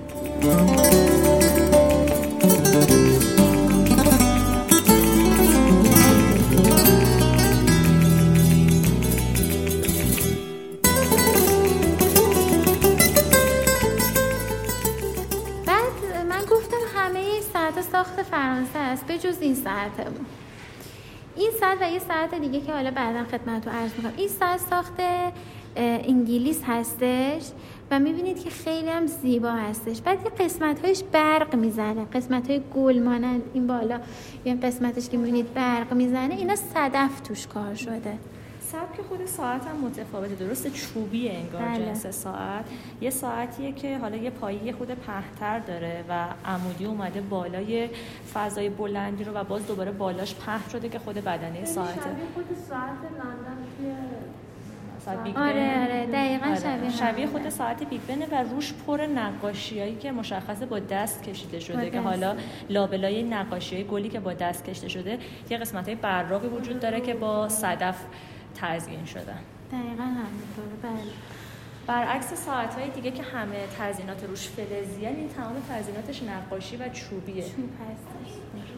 ساخت فرانسه است به جز این ساعتمون. این ساعت و یه ساعت دیگه که حالا بعداً خدمتتون عرض می‌کنم، این ساعت ساخت انگلیس هستش و می‌بینید که خیلی هم زیبا هستش. بعد یه قسمت‌هایش برق میزنه، قسمت‌های گل مانند این بالا، یه قسمتش که می‌بینید برق میزنه، اینا صدف توش کار شده. سبک خود ساعت هم متفاوته، درست چوبیه انگار بله. جنس ساعت یه ساعتیه که حالا یه پایه خود پهن‌تر داره و عمودی اومده بالای فضای بلندی رو و باز دوباره بالاش پهن شده که خود بدنه ساعته. شبیه خود ساعت لندن توی ساعت بیگ بن. آره آره دقیقاً آره. شبیه شبیه خود ساعت بیگ بنه و روش پر نقاشیایی که مشخصه با دست کشیده شده که حالا لابلای نقاشیای گلی که با دست کشیده شده یه قسمت‌های براقی وجود داره که با صدف تزیین شدن. دقیقاً همینطوره. بله. برعکس ساعت‌های دیگه که همه تزیینات روش فلزیه، این تمام تزییناتش نقاشی و چوبیه. چوب هستش.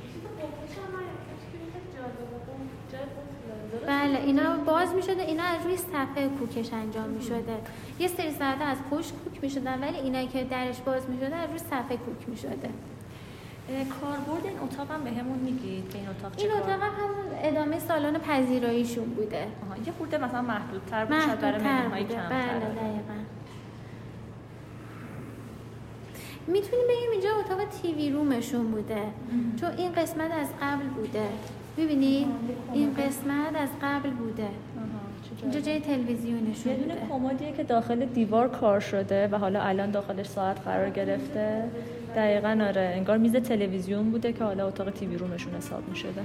بله اینا باز می‌شده، اینا از روی صفحه کوکش انجام می‌شده. یه سری ساعت از پشت کوک می‌شدن ولی اینا که درش باز می‌شده از روی صفحه کوک می‌شده. کاربرد این اتاق هم بهمون میگید که این اتاق چه این اتاق هم همون ادامه سالن پذیراییشون بوده. آها یه خورده مثلا محدودتر بود برای مهمون‌های کمتر. بله دقیقاً. میتونیم بگیم اینجا اتاق تیوی رومشون بوده، چون این قسمت از قبل بوده. ببینید این قسمت از قبل بوده، اینجا جای تلویزیونشون یه دونه بوده. کمدیه که داخل دیوار کار شده و حالا الان داخلش ساعت قرار گرفته. دقیقاً آره، انگار میز تلویزیون بوده که حالا اتاق تیوی رومشون حساب میشده.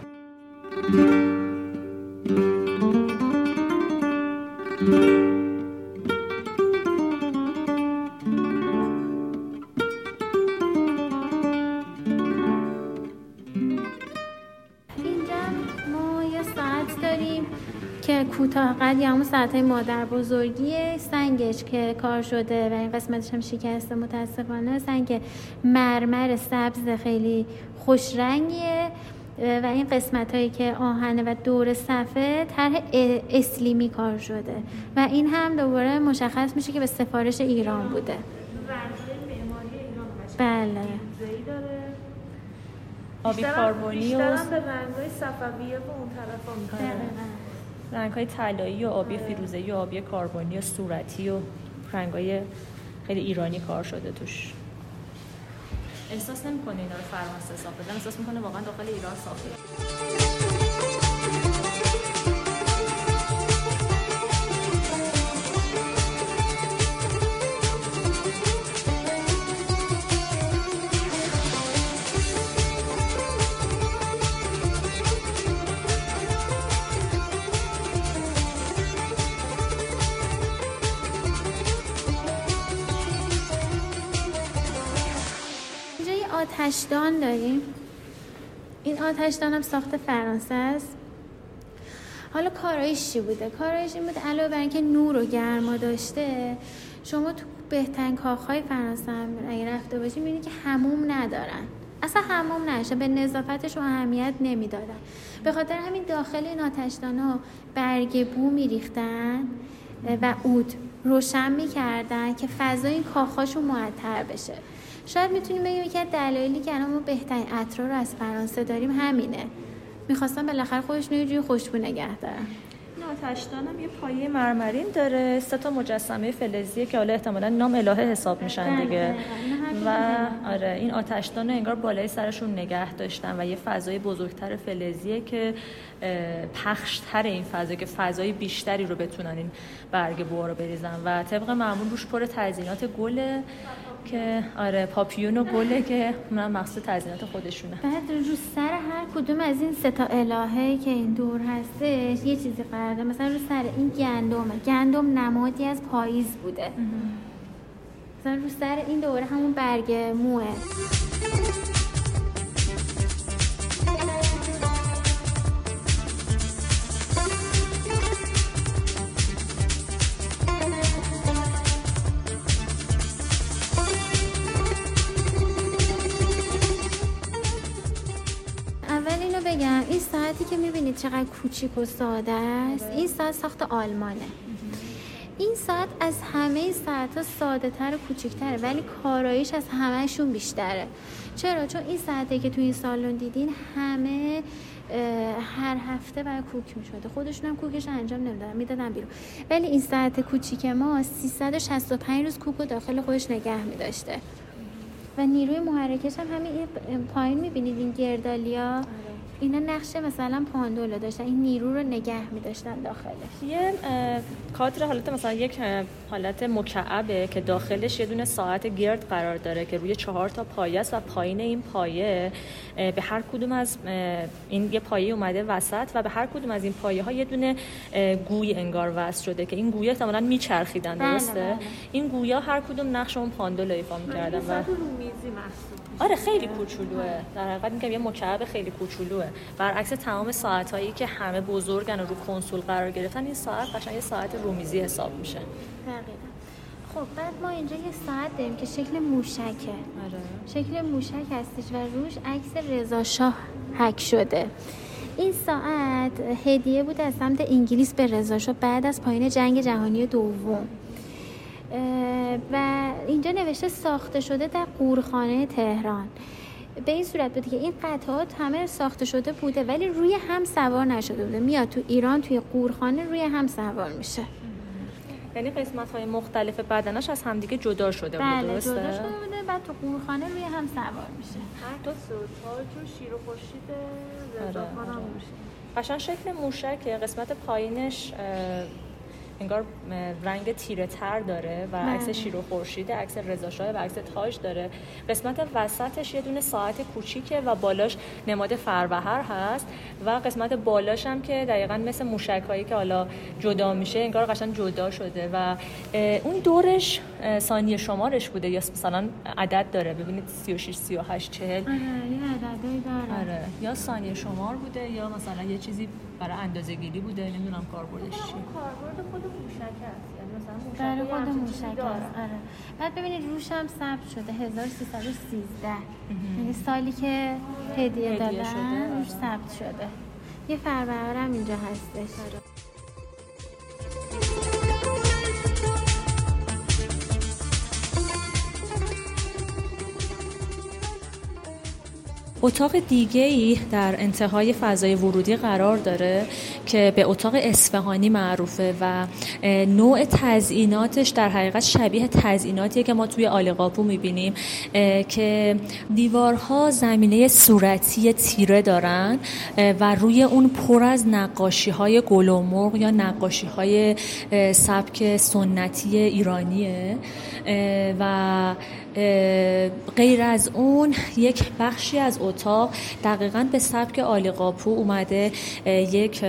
که کوتاه قد یا همون ساعت‌های مادر بزرگیه، سنگش که کار شده و این قسمتش هم شکسته متاسفانه، سنگ مرمر سبز خیلی خوش رنگیه و این قسمت‌هایی که آهنه و دور صفحه طرح اسلیمی کار شده و این هم دوباره مشخص میشه که به سفارش ایران بوده. بله. آبی کاربونی و بیشترم به رنگ‌های صفویه و اون طرفا می‌کنه. رنگ‌های طلایی و آبی فیروزه‌ای و آبی کاربونی و صورتی و رنگ‌های خیلی ایرانی کار شده توش. احساس نمی‌کنه اینا رو فرانسه ساخته، احساس می‌کنه واقعا داخل ایران ساخته. آتشدان داریم. این آتشدان هم ساخت فرانسه است. حالا کارایش چی بوده؟ کارایش این بوده علاوه بر اینکه نور و گرما داشته، شما تو بهترین کاخهای فرانسه هم اگه رفته باشی می‌بینی که حموم ندارن. اصلا حموم نشه، به نظافتشون اهمیت نمیدادن. به خاطر همین داخل این آتشدان‌ها برگ بو می‌ریختن و عود روشن می‌کردن که فضای این کاخ‌هاشون معطر بشه. شاید میتونیم بگیم یکی از دلایلی که الان ما بهترین عطر رو از فرانسه داریم همینه. میخواستم بالاخره خودشون یه جوری خوشبو نگه دارن. این آتشدان هم یه پایه مرمرین داره، سه تا مجسمه فلزیه که حالا احتمالاً نام الهه حساب میشن دیگه. و آره این آتشدان انگار بالای سرشون نگه داشتن و یه فضای بزرگتر فلزیه که پخشتر این فضا، که فضای بیشتری رو بتونن این برگ بوها رو بریزن و طبق معمول روش پر تزیینات گله که آره پاپیون و گله که اونم مقصود تزیینات خودشونه. بعد رو سر هر کدوم از این سه تا الهه که این دور هستش یه چیزی قرار داره. مثلا رو سر این گندمه، گندم نمادی از پاییز بوده. مثلا رو سر این دوره همون برگ موه. بگم این ساعتی که میبینید چقدر کوچیک و ساده است، این ساعت ساخت آلمانه. این ساعت از همه ساعت‌ها ساده تر و کوچیک‌تره ولی کاراییش از همه‌شون بیشتره. چرا؟ چون این ساعتی که تو این سالن دیدین همه هر هفته برای کوک می‌شده، خودشون هم کوکش انجام نمیدادن، میدادن بیرون. ولی این ساعت کوچیک ما سیصد و شصت و پنج روز کوکو داخل خودش نگه می‌داشته و نیروی محرکش هم همین پایین می‌بینید این گردالیا اینا نقشه مثلا پاندولو داشتن، این نیرو رو نگه می‌داشتن داخلش. یه کادر حالت مثلا یک حالت مکعبه که داخلش یه دونه ساعت گرد قرار داره که روی چهار تا پایه است و پایین این پایه به هر کدوم از این یه پایه اومده وسط و به هر کدوم از این پایه ها یه دونه گوی انگار وصل شده که این گویه احتمالاً میچرخیدن. درسته؟ بله بله. این گویا هر کدوم نقش اون پاندولو ایفا می‌کردن و رومیزی محسوب. آره خیلی کوچولوه، در حقیقت میگم یه مکعب خیلی کوچولوه، برعکس تمام ساعتایی که همه بزرگن و رو کنسول قرار گرفتن این ساعت قشنگ یه ساعت رومیزی حساب میشه. دقیقاً. خب بعد ما اینجا یه ساعت داریم که شکل موشکه. آره. شکل موشک هستش و روش عکس رضا شاه حک شده. این ساعت هدیه بود از سمت انگلیس به رضا شاه بعد از پایان جنگ جهانی دوم. و اینجا نوشته ساخته شده در قورخانه تهران. به این صورت بوده که این قطعات همه ساخته شده بوده ولی روی هم سوار نشده بوده، میاد تو ایران توی قورخانه روی هم سوار میشه. یعنی قسمت‌های مختلف بدنش از همدیگه جدا شده بود. بله درسته؟ جدا شده بوده میکنه، بعد تو قورخانه روی هم سوار میشه. حتی تاج و شیر و خورشید رضاخان هم میشه. قشنگ شکل موشکه، قسمت پایینش انگار رنگ تیره تر داره و عکس شیر و خورشید، عکس رضا شاه و عکس تاج داره. قسمت وسطش یه دونه ساعت کوچیکه و بالاش نماد فروهر هست و قسمت بالاش هم که دقیقاً مثل موشکایی که حالا جدا میشه انگار قشنگ جدا شده و اون دورش ثانیه شمارش بوده یا مثلا عدد داره، ببینید سی و شش سی و هشت چهل. آره یه عددی داره. آره یا ثانیه شمار بوده یا مثلا یه چیزی برای اندازه‌گیری بوده، نمیدونم کاربردش چیه. کاربرد خود موشک هست، یعنی مثلا موشک برای خود موشک هست. آره. بعد ببینید روش هم ثبت شده هزار و سیصد و سیزده، یعنی سالی که هدیه دادن روش ثبت شده. یه فروهر هم اینجا هستش. اتاق دیگه‌ای در انتهای فضای ورودی قرار داره که به اتاق اصفهانی معروفه و نوع تزییناتش در حقیقت شبیه تزییناتیه که ما توی عالیقاپو می‌بینیم که دیوارها زمینه صورتی تیره دارن و روی اون پر از نقاشی‌های گل و مرغ یا نقاشی‌های سبک سنتی ایرانیه و غیر از اون یک بخشی از اتاق دقیقاً به سبک عالیقاپو اومده یک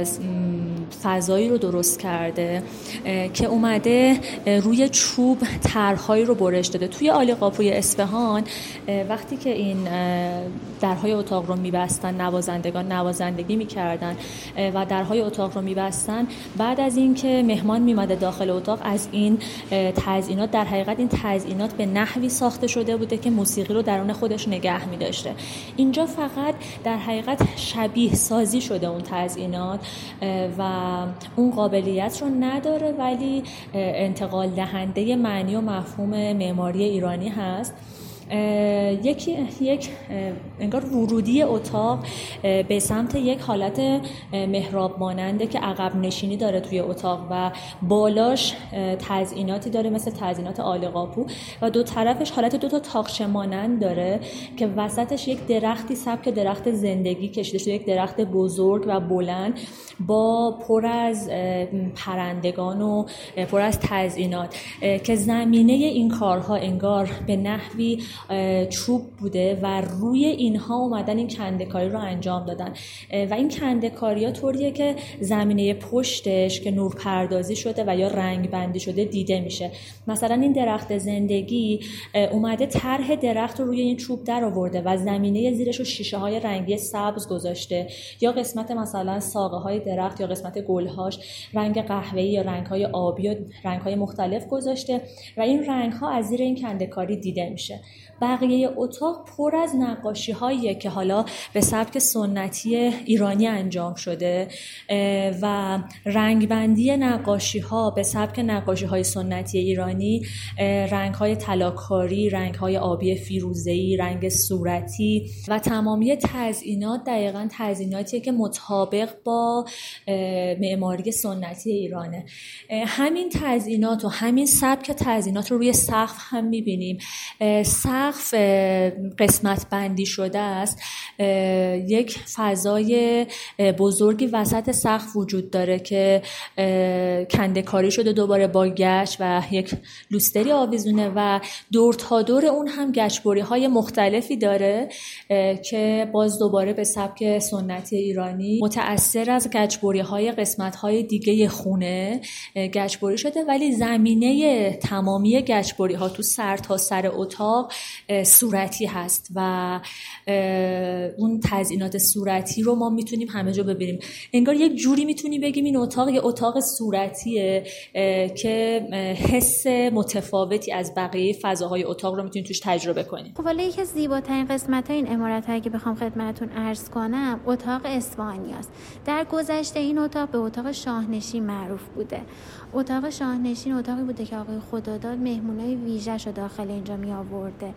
فضایی رو درست کرده که اومده روی چوب طرح‌هایی رو برش داده. توی عالیقاپوی اصفهان وقتی که این درهای اتاق رو می‌بستن، نوازندگان نوازندگی می‌کردن و درهای اتاق رو می‌بستن، بعد از اینکه مهمان می‌اومده داخل اتاق از این تزیینات، در حقیقت این تزیینات به نحوی ساخته شده بوده که موسیقی رو درون خودش نگه می‌داشته. اینجا فقط در حقیقت شبیه سازی شده اون تزیینات و اون قابلیت رو نداره، ولی انتقال دهنده معنی و مفهوم معماری ایرانی هست. یکی یک انگار ورودی اتاق به سمت یک حالت محراب ماننده که عقب نشینی داره توی اتاق و بالاش تزییناتی داره مثل تزیینات عالیقاپو و دو طرفش حالت دو تا تاقچه مانند داره که وسطش یک درختی سبک درخت زندگی کشیده شده، یک درخت بزرگ و بلند با پر از پرندگان و پر از تزیینات که زمینه این کارها انگار به نحوی چوب بوده و روی اینها اومدن این کنده‌کاری رو انجام دادن و این کنده‌کاری‌ها طوریه که زمینه پشتش که نورپردازی شده و یا رنگ بندی شده دیده میشه. مثلا این درخت زندگی اومده طرح درخت رو روی این چوب در آورده و زمینه زیرش رو شیشه‌های رنگی سبز گذاشته، یا قسمت مثلا ساقه‌های درخت یا قسمت گل‌هاش رنگ قهوه‌ای یا رنگ‌های آبی و رنگ‌های مختلف گذاشته و این رنگ‌ها از زیر این کنده‌کاری دیده میشه. بقیه اتاق پر از نقاشی‌هاییه که حالا به سبک سنتی ایرانی انجام شده و رنگبندی نقاشی‌ها به سبک نقاشی‌های سنتی ایرانی، رنگ‌های طلاکاری، رنگ‌های آبی فیروزه‌ای، رنگ صورتی و تمامی تزیینات دقیقاً تزییناتیه که مطابق با معماری سنتی ایرانه. همین تزیینات و همین سبک تزیینات رو روی سقف هم می‌بینیم. سقف قسمت بندی شده است، یک فضای بزرگی وسط سقف وجود داره که کنده کاری شده دوباره با گچ و یک لوستری آویزونه و دور تا دور اون هم گچبری های مختلفی داره که باز دوباره به سبک سنتی ایرانی متأثر از گچبری های قسمت های دیگه خونه گچبری شده، ولی زمینه تمامی گچبری ها تو سر تا سر اتاق صورتی هست و اون تزیینات صورتی رو ما میتونیم همه جا ببینیم. انگار یک جوری میتونی بگیم این اتاق یه اتاق صورتیه که حس متفاوتی از بقیه فضاهای اتاق رو میتونی توش تجربه کنیم. خب حالا یکی از زیباترین قسمت‌های این عمارت‌هایی که بخوام خدمتتون عرض کنم اتاق اصفهانی است. در گذشته این اتاق به اتاق شاهنشین معروف بوده. اتاق شاهنشین اتاقی بوده که آقای خداداد مهمونای ویژه‌شو داخل اینجا می آورده.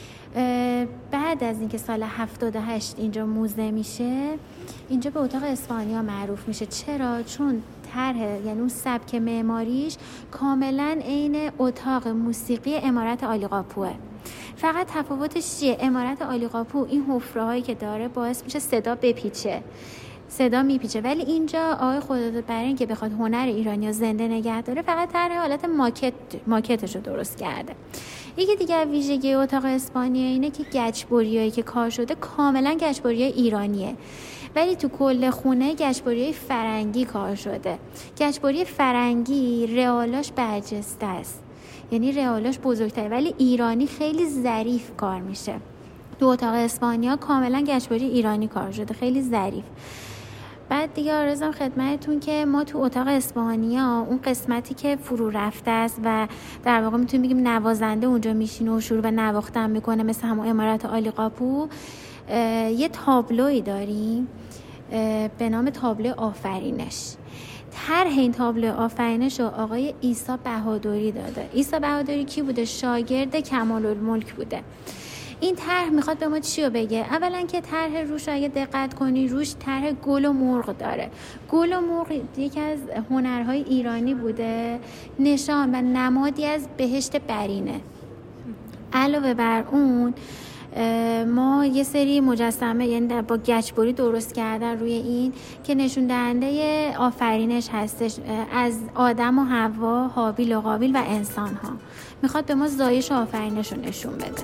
بعد از اینکه سال هفتاد و هشت اینجا موزه میشه، اینجا به اتاق اصفهانی‌ها معروف میشه. چرا؟ چون طرح یعنی اون سبک معماریش کاملا عین اتاق موسیقی عمارت عالیقاپوه. فقط تفاوتش چیه؟ عمارت عالیقاپو این حفره هایی که داره باعث میشه صدا بپیچه، صدا میپیچه، ولی اینجا آقای خداداد برای اینکه بخواد هنر ایرانی رو زنده نگه داره فقط طرح حالت ماکت ماکتش رو درست کرده. یکی دیگه ویژگی اتاق اسپانیا اینه که گچبریایی که کار شده کاملا گچبری ایرانیه، ولی تو کل خونه گچبری فرنگی کار شده. گچبری فرنگی رئالاش برجسته است، یعنی رئالاش بزرگتره، ولی ایرانی خیلی ظریف کار میشه. تو اتاق اسپانیا کاملا گچبری ایرانی کار شده، خیلی ظریف. بعد دیگه آرزوام خدمتتون که ما تو اتاق اسپانیا اون قسمتی که فرو رفته است و در واقع میتونیم بگیم نوازنده اونجا میشینه و شروع به نواختن میکنه مثل همون عمارت عالیقاپو، یه تابلوی داریم به نام تابلو آفرینش. طرح این تابلو آفرینش رو آقای عیسی بهادری داده. عیسی بهادری کی بوده؟ شاگرد کمال‌الملک بوده. این طرح میخواد به ما چی رو بگه؟ اولا که طرح روش اگه دقت کنی روش طرح گل و مرغ داره. گل و مرغ یکی از هنرهای ایرانی بوده، نشان و نمادی از بهشت برینه. علاوه بر اون ما یه سری مجسمه یعنی با گچبری درست کردن روی این که نشون دهنده آفرینش هستش از آدم و حوا، هابیل و قابیل و انسان ها. میخواد به ما زایش و آفرینش رو نشون بده.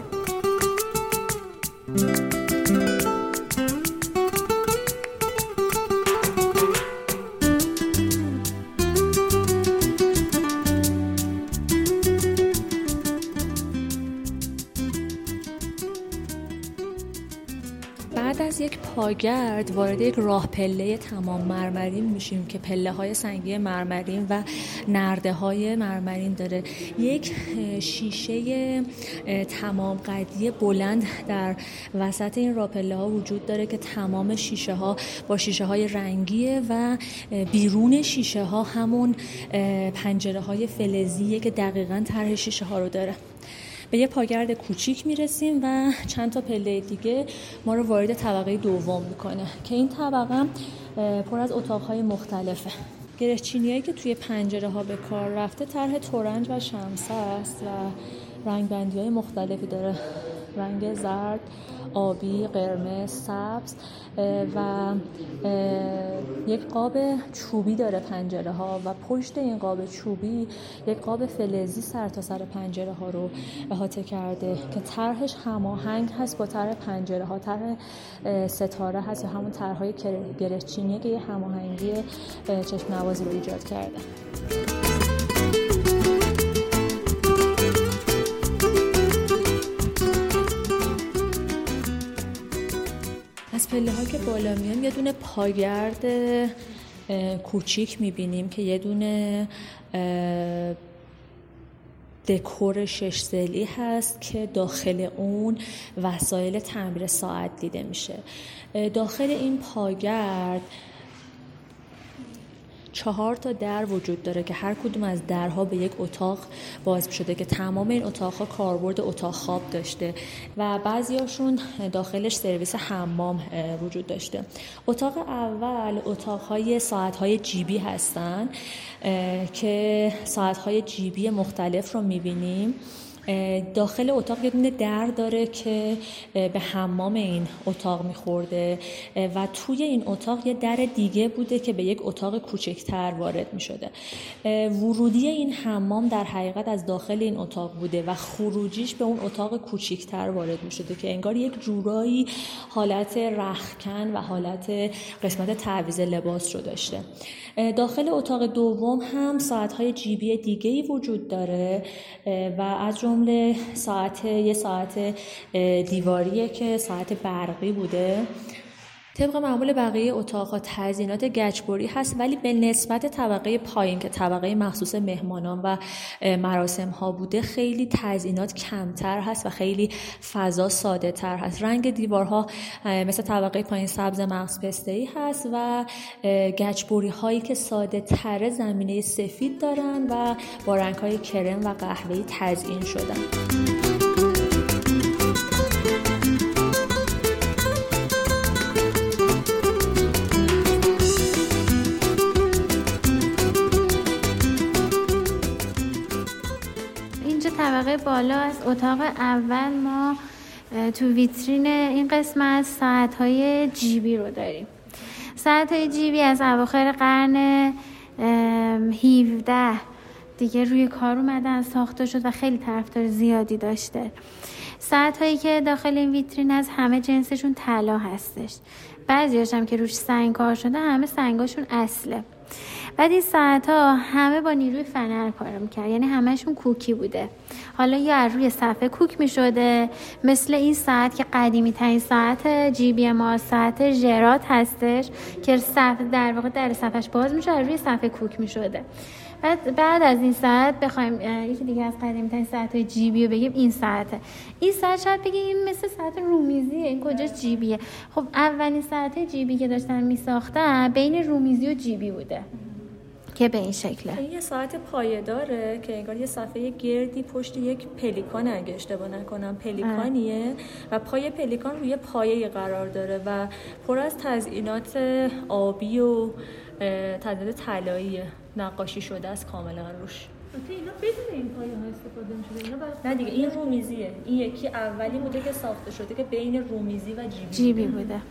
بعد از یک پاگرد وارد یک راه پله تمام مرمرین میشیم که پله های سنگی مرمرین و نرده های مرمرین داره. یک شیشه تمام قدی بلند در وسط این راه پله ها وجود داره که تمام شیشه ها با شیشه های رنگیه و بیرون شیشه ها همون پنجره های فلزیه که دقیقاً طرح شیشه ها رو داره. به یه پاگرد کوچیک میرسیم و چند تا پله دیگه ما رو وارد طبقه دوم میکنه که این طبقه پر از اتاقهای مختلفه. گره‌چینیایی که توی پنجره ها به کار رفته طرح تورنج و شمسه است و رنگ بندی های مختلفی داره، رنگ زرد، آبی، قرمز، سبز و یک قاب چوبی داره پنجره ها و پشت این قاب چوبی یک قاب فلزی سر تا سر پنجره ها رو احاطه کرده که طرحش هماهنگ هست با طرح پنجره ها. طرح ستاره هست یا همون طرح‌های گره‌چینیه که یه هماهنگی چشم نوازی رو ایجاد کرده. از پله ها که بالا میام یه دونه پاگرد کوچیک میبینیم که یه دونه دکور شش ضلعی هست که داخل اون وسایل تعمیر ساعت دیده میشه. داخل این پاگرد چهار تا در وجود داره که هر کدوم از درها به یک اتاق باز شده که تمام این اتاقها کاربرد اتاق خواب داشته و بعضیاشون داخلش سرویس حمام وجود داشته. اتاق اول اتاقهای ساعتهای جیبی هستن که ساعتهای جیبی مختلف رو میبینیم. داخل اتاق یه دونه در داره که به حمام این اتاق میخورده و توی این اتاق یه در دیگه بوده که به یک اتاق کوچکتر وارد میشده. ورودی این حمام در حقیقت از داخل این اتاق بوده و خروجیش به اون اتاق کوچکتر وارد میشده که انگار یک جورایی حالت رختکن و حالت قسمت تعویض لباس رو داشته. داخل اتاق دوم هم ساعت‌های جیبی دیگه‌ای وجود داره و از جمله ساعت یه ساعت دیواریه که ساعت برقی بوده. طبق معمول بقیه اتاق‌ها تزیینات گچبری هست ولی به نسبت طبقه پایین که طبقه مخصوص مهمانان و مراسم‌ها بوده خیلی تزیینات کمتر هست و خیلی فضا ساده تر هست. رنگ دیوارها مثل طبقه پایین سبز مغز پسته‌ای هست و گچبری هایی که ساده تر زمینه سفید دارن و با رنگ‌های کرم و قهوه‌ای تزیین شدن. طبقه بالا از اتاق اول ما تو ویترین این قسمت ساعت‌های جیبی رو داریم. ساعت‌های جیبی از اواخر قرن هفده دیگه روی کار اومدن، ساخته شد و خیلی طرفدار زیادی داشته. ساعت‌هایی که داخل این ویترین از همه جنسشون طلا هستش. بعضی‌هاش هم که روش سنگ کار شده همه سنگاشون اصله. بعد این ساعت‌ها همه با نیروی فنر کار می‌کرد، یعنی همه‌شون کوکی بوده. حالا یا از روی صفحه کوک می‌شده، مثل این ساعت که قدیمی ترین ساعت جیبی ما ساعت ژرات هستش که صفحه در واقع در صفحه‌اش باز میشه، از روی صفحه کوک می‌شده. بعد بعد از این ساعت بخوایم یکی دیگه از قدیمی ترین ساعت‌های جیبی رو بگیم، این ساعته. این ساعت شاید بگیم این مثل ساعت رومیزیه، این کجاش جیبیه؟ خب اولین ساعت جیبی که داشتن می‌ساختن بین رومیزی و جیبی بوده که به این شکله. این یه ساعت پایه‌داره که انگار یه صفحه گردی پشت یک پلیکان، اگه اشتباه نکنم پلیکانیه و پای پلیکان روی پایه قرار داره و پر از تزئینات آبی و تزئینات طلایی نقاشی شده است کاملا روش. اینا بدون این پایه ها استفاده می‌شده؟ اینا نه دیگه، این رومیزیه. این یکی اولی بوده که ساخته شده که بین رومیزی و جیبی, جیبی بوده. بوده.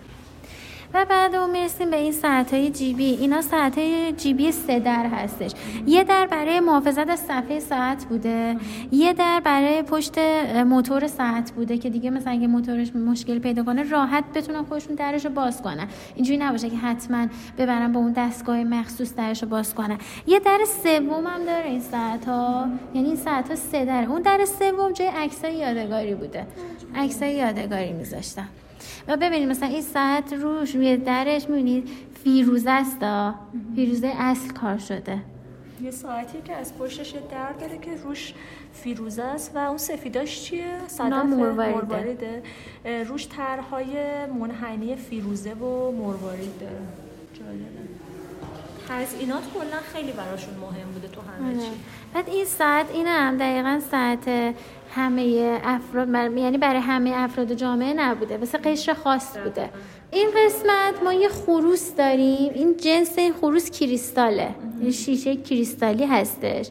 و بعد اون میرسیم به این ساعت‌های جیبی. اینا ساعت‌های جیبی سه در هستش. یه در برای محافظت از صفحه ساعت بوده، یه در برای پشت موتور ساعت بوده که دیگه مثلا اگه موتورش مشکل پیدا کنه راحت بتونن خودشون درشو باز کنن. اینجوری نباشه که حتما ببرن با اون دستگاه مخصوص درشو باز کنن. یه در سوم هم داره این ساعت‌ها، یعنی این ساعت‌ها سه در. اون در سوم جای عکسای یادگاری بوده. عکسای یادگاری می‌ذاشتن. و ببینید مثلا این ساعت روش روی درش می‌بینید فیروزه است، فیروزه اصل کار شده. یه ساعتی که از پشتش در داره که روش فیروزه است و اون سفیداش چیه؟ صدف مرواریده. روش طرح‌های منحنی فیروزه و مروارید داره. جالبه. تزئینات کلا خیلی براشون مهم بوده تو همه چی. بعد این ساعت این هم دقیقاً ساعت همه افراد، یعنی برای همه افراد جامعه نبوده، مثل قشر خاص بوده. این قسمت ما یه خروس داریم. این جنس این خروس کریستاله، این شیشه کریستالی هستش.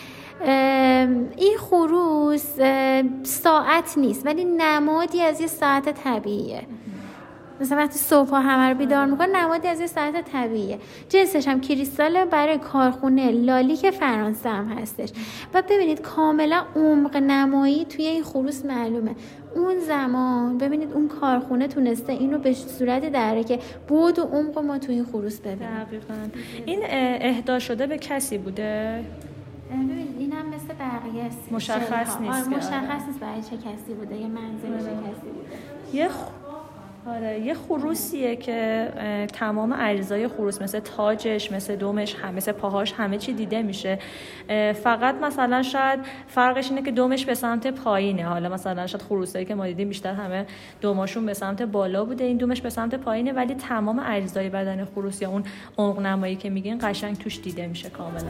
این خروس ساعت نیست ولی نمادی از یه ساعت طبیعیه. مثلا وقتی صبح ها همه رو بیدار میکنه نمادی از یه ساعت طبیعیه. جنسش هم کریستاله، برای کارخونه لالیک فرانسه هم هستش. و ببینید کاملا عمق نمایی توی این خروس معلومه. اون زمان ببینید اون کارخونه تونسته اینو به صورت داره که بعد و عمق ما توی این خروس ببینیم. دقیقاً. این اهدا شده به کسی بوده؟ ببینید این هم مثل بقیه است. مشخص نیست. مشخص نیست برای چه کسی بوده، یه منزل چه کسی بوده. یه آره یه خروسیه که تمام اجزای خروس مثل تاجش، مثل دومش، هم مثل پاهاش همه چی دیده میشه. فقط مثلا شاید فرقش اینه که دومش به سمت پایینه. حالا مثلا شاید خروسایی که ما دیدیم بیشتر همه دوماشون به سمت بالا بوده، این دومش به سمت پایینه، ولی تمام اجزای بدن خروس یا اون عمق نمایی که میگین قشنگ توش دیده میشه کاملا.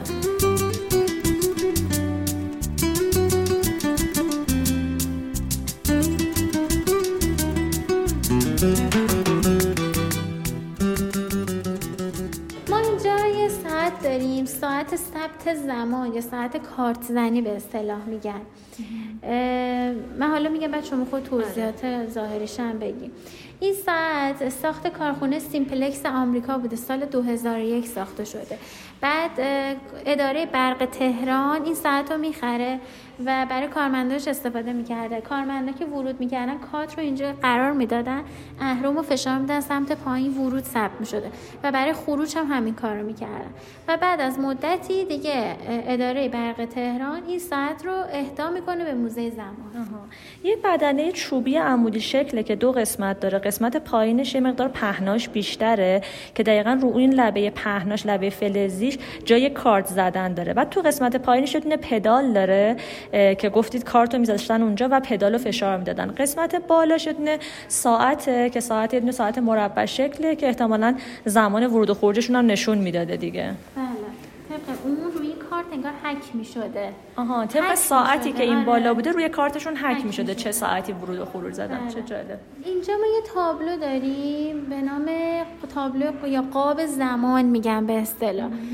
ما اینجا یه ساعت داریم، ساعت ثبت زمان یا ساعت کارت زنی به اصطلاح میگن. من حالا میگم بعد شما خود توضیحات ظاهریش هم بگیم. این ساعت ساخت کارخونه سیمپلکس آمریکا بوده، سال دو هزار و یک ساخته شده. بعد اداره برق تهران این ساعت رو میخره و برای کارمنداش استفاده میکرده. کارمندا که ورود میکردن کارت رو اینجا قرار میدادن، اهرم رو فشار میدن سمت پایین، ورود ثبت میشده و برای خروج هم همین کار رو میکردن. و بعد از مدتی دیگه اداره برق تهران این ساعت رو اهدا میکنه به موزه زمان. یه بدنه چوبی عمودی شکله که دو قسمت داره. قسمت پایینش یه مقدار پهناش بیشتره که دقیقاً رو این لبه پهناش، لبه فلزیش جای کارت زدن داره. بعد تو قسمت پایینش یه دونه پدال داره که گفتید کارت رو میذاشتن اونجا و پدال رو فشار میدادن. قسمت بالاش یه دونه ساعته که ساعت یه دونه ساعت مربع شکله که احتمالاً زمان ورود و خروجشون هم نشون میداده دیگه. بله. طبق اون روی کارت انگار هک میشده. آها، طبق ساعتی که این بالا بوده روی کارتشون هک میشده چه ساعتی ورود و خروج زدن. بله. چه جالب. اینجا ما یه تابلو داریم به نام تابلو یا قاب زمان میگن به اصطلاح.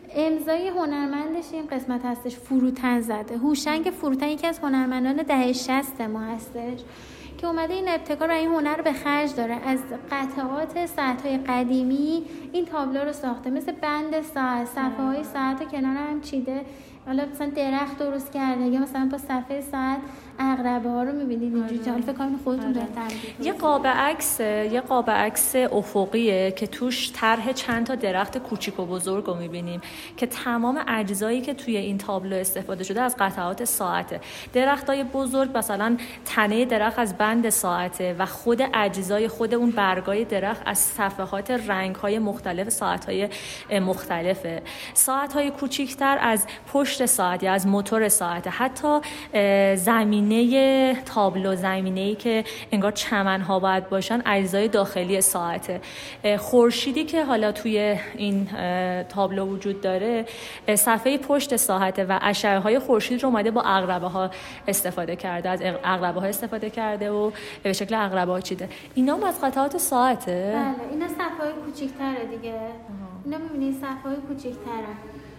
امضای هنرمندش این قسمت هستش، فروتن زده. هوشنگ فروتن یکی از هنرمندان دهه شصت ما هستش که اومده این ابتکار و این هنر رو به خرج داره. از قطعات ساعت‌های قدیمی این تابلو رو ساخته، مثل بند ساعت، صفحه‌های ساعت رو کنار هم چیده، حالا مثلا درخت درست کرده، یا مثلا با صفحه ساعت عقربه ها رو می‌بینید اینجوری. حالا فکر کنم خودتون بهتر می‌دونید. یه قاب عکس یه قاب عکس افقیه که توش طرح چند تا درخت کوچیک و بزرگ رو می‌بینیم که تمام اجزایی که توی این تابلو استفاده شده از قطعات ساعته. درختای بزرگ مثلا تنه درخت از بند ساعته و خود اجزای خود اون برگای درخت از صفحات رنگ‌های مختلف ساعت‌های مختلفه. ساعت‌های کوچیک‌تر از پشت ساعت یا از موتور ساعت، حتی زمینه تابلو، زمینه‌ای که انگار چمن‌ها باید باشن، اجزای داخلی ساعته. خورشیدی که حالا توی این تابلو وجود داره صفحه پشت ساعته و اشعه‌های خورشید رو اومده با عقربه‌ها استفاده کرده، از عقربه‌ها استفاده کرده و به شکل عقربه‌ها چیده. اینا هم از قطعات ساعته؟ بله، اینا صفحه‌های کوچیک‌تره دیگه. اینا می‌بینید صفحه‌های کوچیک‌تره.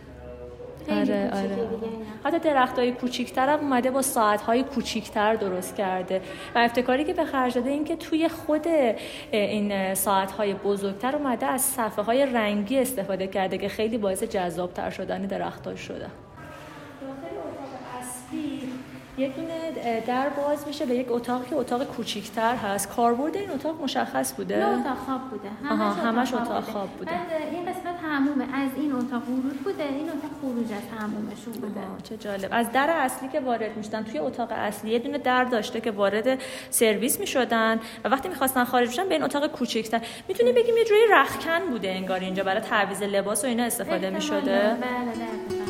آره آره. حتی درختای کوچیک‌تر هم اومده با ساعت‌های کوچیک‌تر درست کرده و ابتکاری که به خرج داده این که توی خود این ساعت‌های بزرگتر اومده از صفحه‌های رنگی استفاده کرده که خیلی باعث جذاب‌تر شدن درخت‌ها شده. داخل اتاق اصلی یک دونه در باز میشه به یک اتاق که اتاق کوچیک‌تر هست. کاربرد این اتاق مشخص بوده؟ نه، اتاق خواب بوده. همش آها، همش اتاق, اتاق خواب خواب بوده. بعد این قسمت حمومه، از این اتاق ورود بوده، این اتاق خروج از حمومشون بوده. چه جالب. از در اصلی که وارد میشدن توی اتاق اصلی یه دونه در داشته که وارد سرویس میشدن و وقتی میخواستن خارج بشن به این اتاق کوچیک‌تر. میتونی بگیم یه جوری رختکن بوده انگار اینجا برای تعویض لباس و اینا استفاده میشده. بله بله.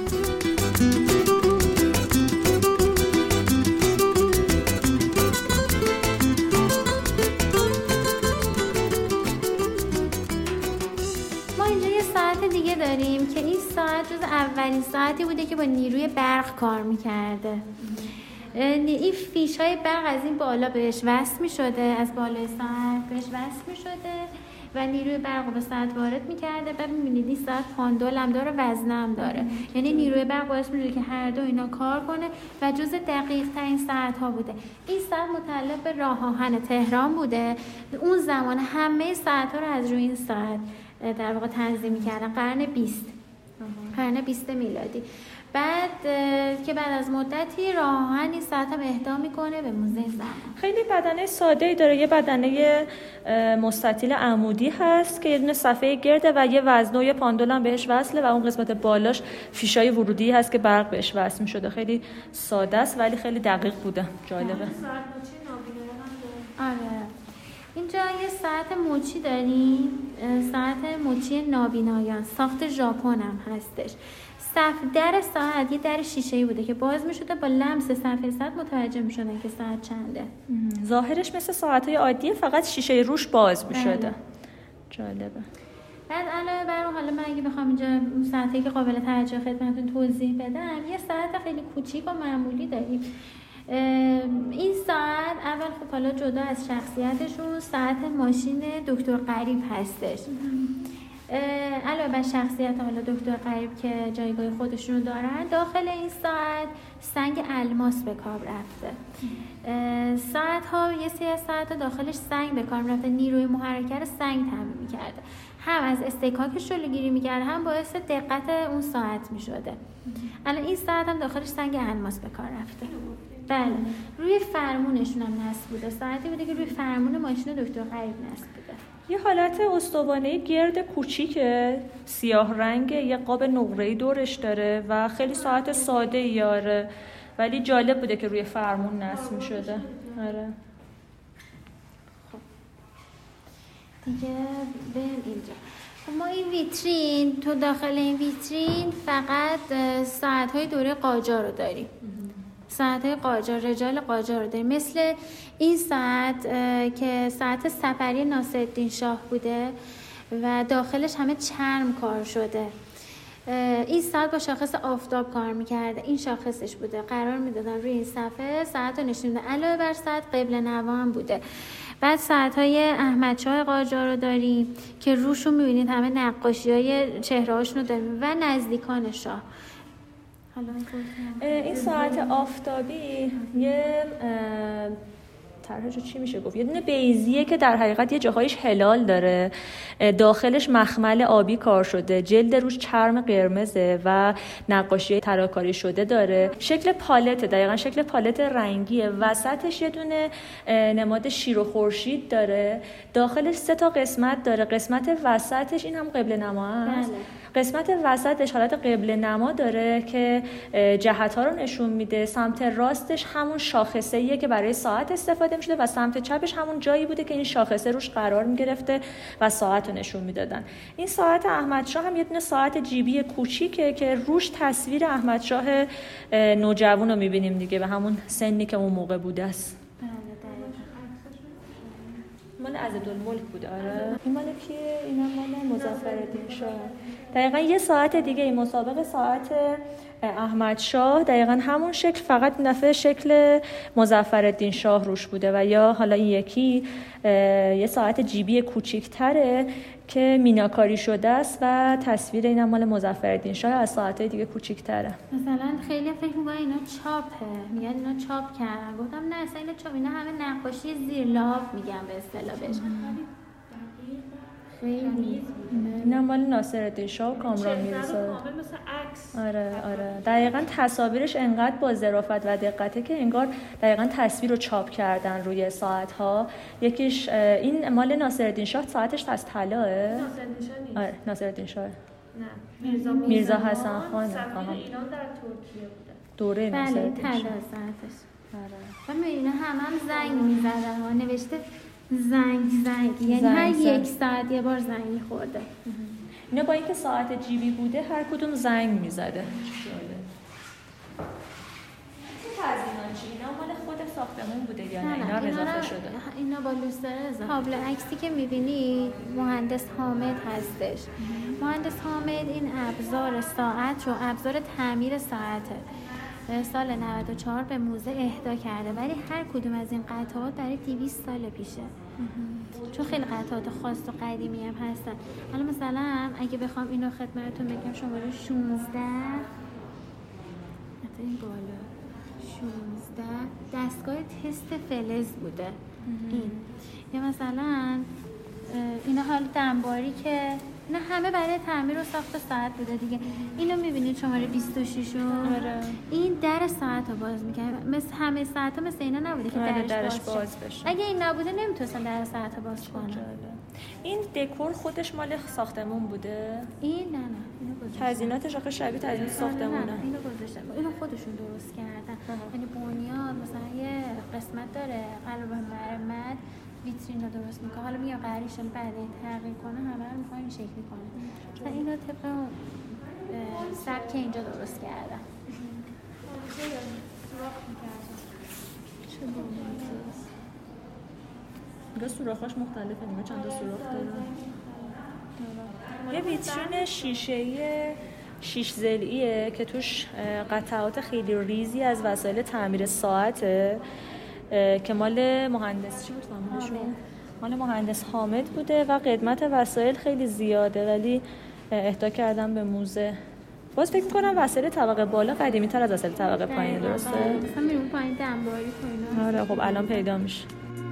دیگه داریم که این ساعت جز اولین ساعتی بوده که با نیروی برق کار میکرده. این فیش های برق از این بالا بهش وصل میشده، از بالای ساعت بهش وصل میشده و نیروی برق رو به ساعت وارد میکرده. بعد میبینید این ساعت پاندول هم داره، وزنه هم داره، یعنی نیروی برق باعث میشه که هر دو اینا کار کنه و جز دقیق ترین ساعت ها بوده. این ساعت متعلق به راه آهن تهران بوده. اون زمان همه ساعت ها رو از روی این ساعت در واقع تنظیم می‌کردن، قرن بیست قرن بیست میلادی. بعد که بعد از مدتی راه آهن این ساعت هم اهدا میکنه به موزه زمان. خیلی بدنه ساده‌ای داره، یه بدنه مستطیل عمودی هست که یه دونه صفحه گرده و یه وزنه و یه پاندول هم بهش وصله و اون قسمت بالاش فیشای ورودی هست که برق بهش وصل می‌شده. خیلی ساده است ولی خیلی دقیق بوده. جالبه. آره. اینجا یه ساعت مچی داریم، ساعت مچی نابینایان، ساخت ژاپن هم هستش. صف در ساعت یه در شیشه‌ای بوده که باز می‌شده، با لمس صفحه ساعت متوجه می‌شدن که ساعت چنده. ظاهرش مثل ساعت‌های عادیه، فقط شیشه روش باز می‌شده. بله. جالبه. بعد علاوه بر اون، حالا من اگه بخوام اینجا ساعتی که قابل توجه خدمتتون توضیح بدم، یه ساعت خیلی کوچیک و معمولی داریم. این ساعت اول خب حالا جدا از شخصیتشون ساعت ماشین دکتر غریب هستش. علاوه بر شخصیت حالا دکتر غریب که جایگاه خودشون رو دارن، داخل این ساعت سنگ الماس به کار رفته. ساعت ها یه سری از ساعت ها داخلش سنگ به کار رفته، نیروی محرکه رو سنگ تامین می‌کرده، هم از استکاکش جلوگیری می‌کرد، هم باعث دقت اون ساعت می‌شده. الان این ساعت هم داخلش سنگ الماس به کار رفته. بله، روی فرمونشون هم نصب بوده. ساعتی بوده که روی فرمون ماشین دکتر غریب نصب بوده. یه حالت استوانه گرد کوچیکه، سیاه رنگه، یه قاب نقره‌ای دورش داره و خیلی ساعت ساده یاره، ولی جالب بوده که روی فرمون نصب می‌شده. آره. خب. دیگه بریم اینجا. ما این ویترین، تو داخل این ویترین فقط ساعت‌های دوره قاجار رو داریم. ساعت‌های قاجار، رجال قاجار رو داریم. مثل این ساعت که ساعت سفری ناصرالدین شاه بوده و داخلش همه چرم کار شده. این ساعت با شاخص آفتاب کار میکرده، این شاخصش بوده، قرار میدادن روی این صفحه ساعت رو نشون میدن. علاوه بر ساعت قبل نوا هم بوده. بعد ساعت‌های احمدشاه قاجار رو داریم که روشون می‌بینید همه نقاشی‌های چهره‌هاشون رو داریم و نزدیکان شاه. این ساعت آفتابی یه طرحشو چی میشه گفت؟ یه دونه بیضیه که در حقیقت یه جاهایش هلال داره، داخلش مخمل آبی کار شده، جلد روش چرم قرمزه و نقاشی طراحکاری شده داره. شکل پالت، دقیقاً شکل پالت رنگیه. وسطش یه دونه نماد شیر و خورشید داره. داخلش سه تا قسمت داره. قسمت وسطش این هم قبله نما است. قسمت وسطش حالت قبله نما داره که جهت‌ها رو نشون میده. سمت راستش همون شاخصه‌ایه که برای ساعت استفاده می‌شده و سمت چپش همون جایی بوده که این شاخصه روش قرار می‌گرفته و ساعت رو نشون میدادن. این ساعت احمدشاه هم یه دونه ساعت جیبی کوچیکه که روش تصویر احمدشاه نوجوان رو می‌بینیم دیگه، به همون سنی که اون موقع بوده است. مال عزیزالملک بود. آره این مال کیه؟ اینم مال مظفرالدین شاه. دقیقاً یه ساعت دیگه این مسابقه ساعت احمدشاه دقیقاً همون شکل، فقط این دفعه شکل مظفرالدین شاه روش بوده و یا حالا این یکی یه ساعت جیبی کوچیک‌تره که میناکاری شده است و تصویر اینم مال مظفرالدین شاه، از ساعت‌های دیگه کوچیک‌تره. مثلا خیلی فکر می‌کنن اینا چاپه، میگن اینا چاپ کردن. گفتم نه اصلا اینا چاپ، اینا همه نقاشی زیر لحاف میگن به اصطلاح بهش. خیلی اینم مال ناصرالدین شاه و کامران میرزا. مثل عکس. آره آره دقیقاً تصاویرش انقدر با ظرافت و دقته که انگار دقیقاً تصویر رو چاپ کردن روی ساعت‌ها. یکیش این مال ناصرالدین شاه، ساعتش از طلاه. ناصرالدین شاه نیست. آره ناصرالدین شاه. نه میرزا میرزا حسن خان. سفیر ایران در ترکیه بوده. دوره بله ناصرالدین طلا شاه. ساعتش. آره. و اینا همه هم زنگ میزدن ها، نوشته زنگ زنگ، یعنی زنگ هر زنگ. یک ساعت یه بار زنگ میخورده. اینا با اینکه ساعت جیبی بوده هر کدوم زنگ میزده. تزیینان چی؟ اینا مال خود ساختمون بوده یا نه اینا اضافه شده؟ اینا با لوستر اضافه. تابلو عکسی که میبینی مهندس حامد هستش. مهندس حامد این ابزار ساعت رو ابزار تعمیر ساعته. سال نود و چهار به موزه اهدا کرده، ولی هر کدوم از این قطعات برای دویست سال پیشه. چون خیلی قطعات خاص و قدیمی هم هستن. حالا مثلا اگه بخوام اینو خدمتتون بگم، شماره شانزده حتی این بالا شانزده دستگاه تست فلز بوده. این یا مثلا اینا حالا دنباری که اینا همه برای تعمیر و ساخت ساعت بوده دیگه. اینو میبینید شماره بیست و شش رو. آره. این در ساعت رو باز میکنه. مثل همه ساعت ها مثل اینا نبوده که آره درش, درش باز, باز بشه. اگه این نبوده نمیتونستن در ساعت رو باز کنن. این دکور خودش مال ساختمون بوده؟ این نه نه اینو گذاشتن. تزییناتش آخه شبیه تزیینات ساختمونه. نه اینو گذاشتن. اینو خودشون درست کردن. یعنی بنیاد مثلا یه قسمت داره قلب مرمت ویترین رو درست میکنه. حالا میگم قرارش بعد تغییر کنه همه رو میخوام این شکلی کنه. مثلا اینو طبق سبک اینجا درست کردن. چه سوراخ‌هاش مختلفه، نگاه چند تا سوراخ داره. یه ویترین شیشه‌ای شیش ضلعیه که توش قطعات خیلی ریزی از وسایل تعمیر ساعته که مال مهندس چی بود فهمیدشون؟ مال مهندس حامد بوده و قدمت وسایل خیلی زیاده ولی اهدا کردن به موزه. باز فکر می‌کنم وسایل طبقه بالا قدیمی‌تر از وسایل طبقه پایین، درسته؟ مثلا میرون پایین دنباری کنه. آره خب الان پیدا میشه.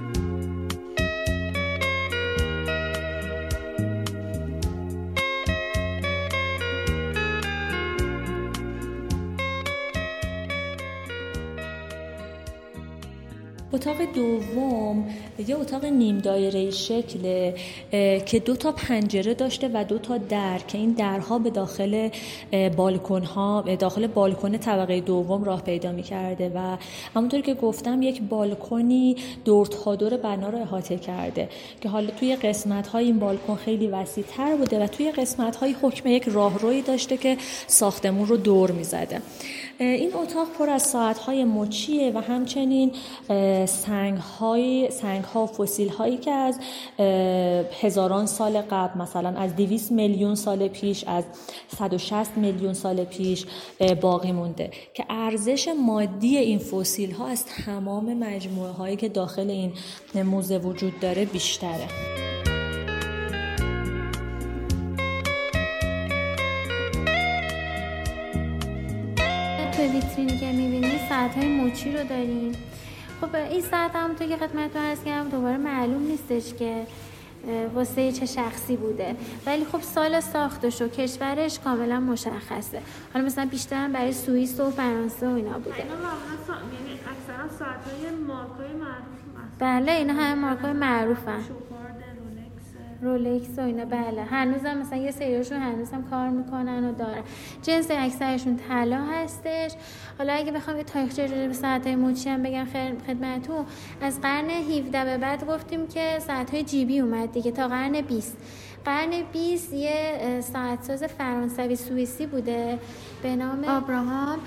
اتاق دوم یه اتاق نیم دایره‌ای شکله که دو تا پنجره داشته و دو تا در که این درها به داخل بالکن‌ها به داخل بالکن طبقه دوم راه پیدا می‌کرده و همونطور که گفتم یک بالکنی دور تا دور بنا رو احاطه کرده که حالا توی قسمت‌های این بالکن خیلی وسیع‌تر بوده و توی قسمت‌های حکم یک راهرویی داشته که ساختمون رو دور می‌زده. این اتاق پر از ساعت‌های مچیه و همچنین سنگ های سنگ ها و فسیل هایی که از هزاران سال قبل، مثلا از دویست میلیون سال پیش، از صد و شصت میلیون سال پیش باقی مونده که ارزش مادی این فسیل ها از تمام مجموعه هایی که داخل این موزه وجود داره بیشتره. تو ویترینی که می‌بینی ساعت‌های موچی رو داریم. خب این ساعت هم تو که خدمتتون عرض کردم دوباره معلوم نیستش که واسه چه شخصی بوده، ولی خب سال ساختش و کشورش کاملا مشخصه. حالا مثلا بیشتر برای سوئیس و فرانسه و اینا بوده. اینا واقعا یعنی اکثرا ساعت‌های مارکای معروف. بله اینا همه مارکای معروفن. رولکس و اینا. بله هنوزم مثلا یه سریاشون هنوزم کار میکنن و دارن. جنس اکثرشون طلا هستش. حالا اگه بخوام یه تاریخچه راجع به ساعت‌های موچی هم بگم خدمتتون، از قرن هفدهم به بعد گفتیم که ساعت‌های جیبی اومد دیگه تا قرن بیست. قرن بیست یه ساعتساز فرانسوی سوئیسی بوده به نام آبراهام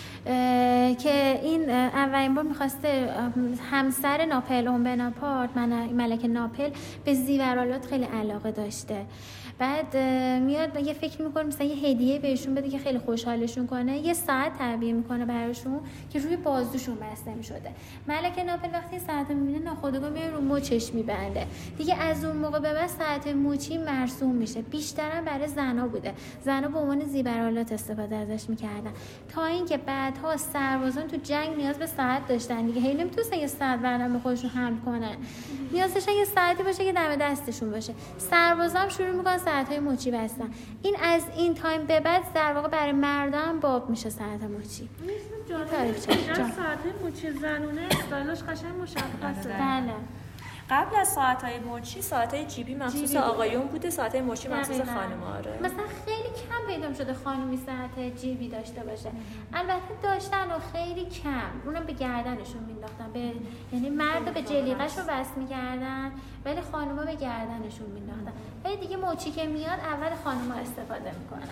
که این اولین بار میخواسته همسر ناپلئون بناپارت ملک ناپل به زیورآلات خیلی علاقه داشته. بعد میاد یه فکر میکنه مثلا یه هدیه بهشون بده که خیلی خوشحالشون کنه، یه ساعت تعبیه میکنه براشون که روی بازوشون بسته میشده. ملک ناپل وقتی ساعت میبینه ناخودآگاه میره رو مچش میبنده. دیگه از اون موقع به بعد ساعت موچی مرسوم میشه. بیشترا برای زنا بوده. زنا به عنوان زیورآلات استفاده ازش میکردن تا اینکه بعدها سربازان تو جنگ نیاز به ساعت داشتن دیگه. هی نمیتونن یه ساعت بردن به خودشون حمل کنن. نیاز داشتن یه ساعتی باشه که دم دستشون باشه. سربازام شروع میکنن ساعت‌های موچی بستن. این از این تایم به بعد در واقع برای مردان باب میشه ساعت موچی. تاریخچه ساعت‌های موچی زنونه استایلش قشنگ مشخصه. بله. قبل از ساعت‌های موچی ساعت‌های جیبی مخصوص آقایون بوده، ساعت‌های موچی مخصوص خانم‌ها. مثلا خیلی کم پیدا شده خانمی ساعت جیبی داشته باشه. البته داشتن و خیلی کم. اونم به گردنشون مینداختن. به یعنی مرد به جلیقه‌شو وصل می‌کردن ولی خانم‌ها به گردنشون مینداختن. ولی دیگه موچی که میاد اول خانم‌ها استفاده می‌کنن.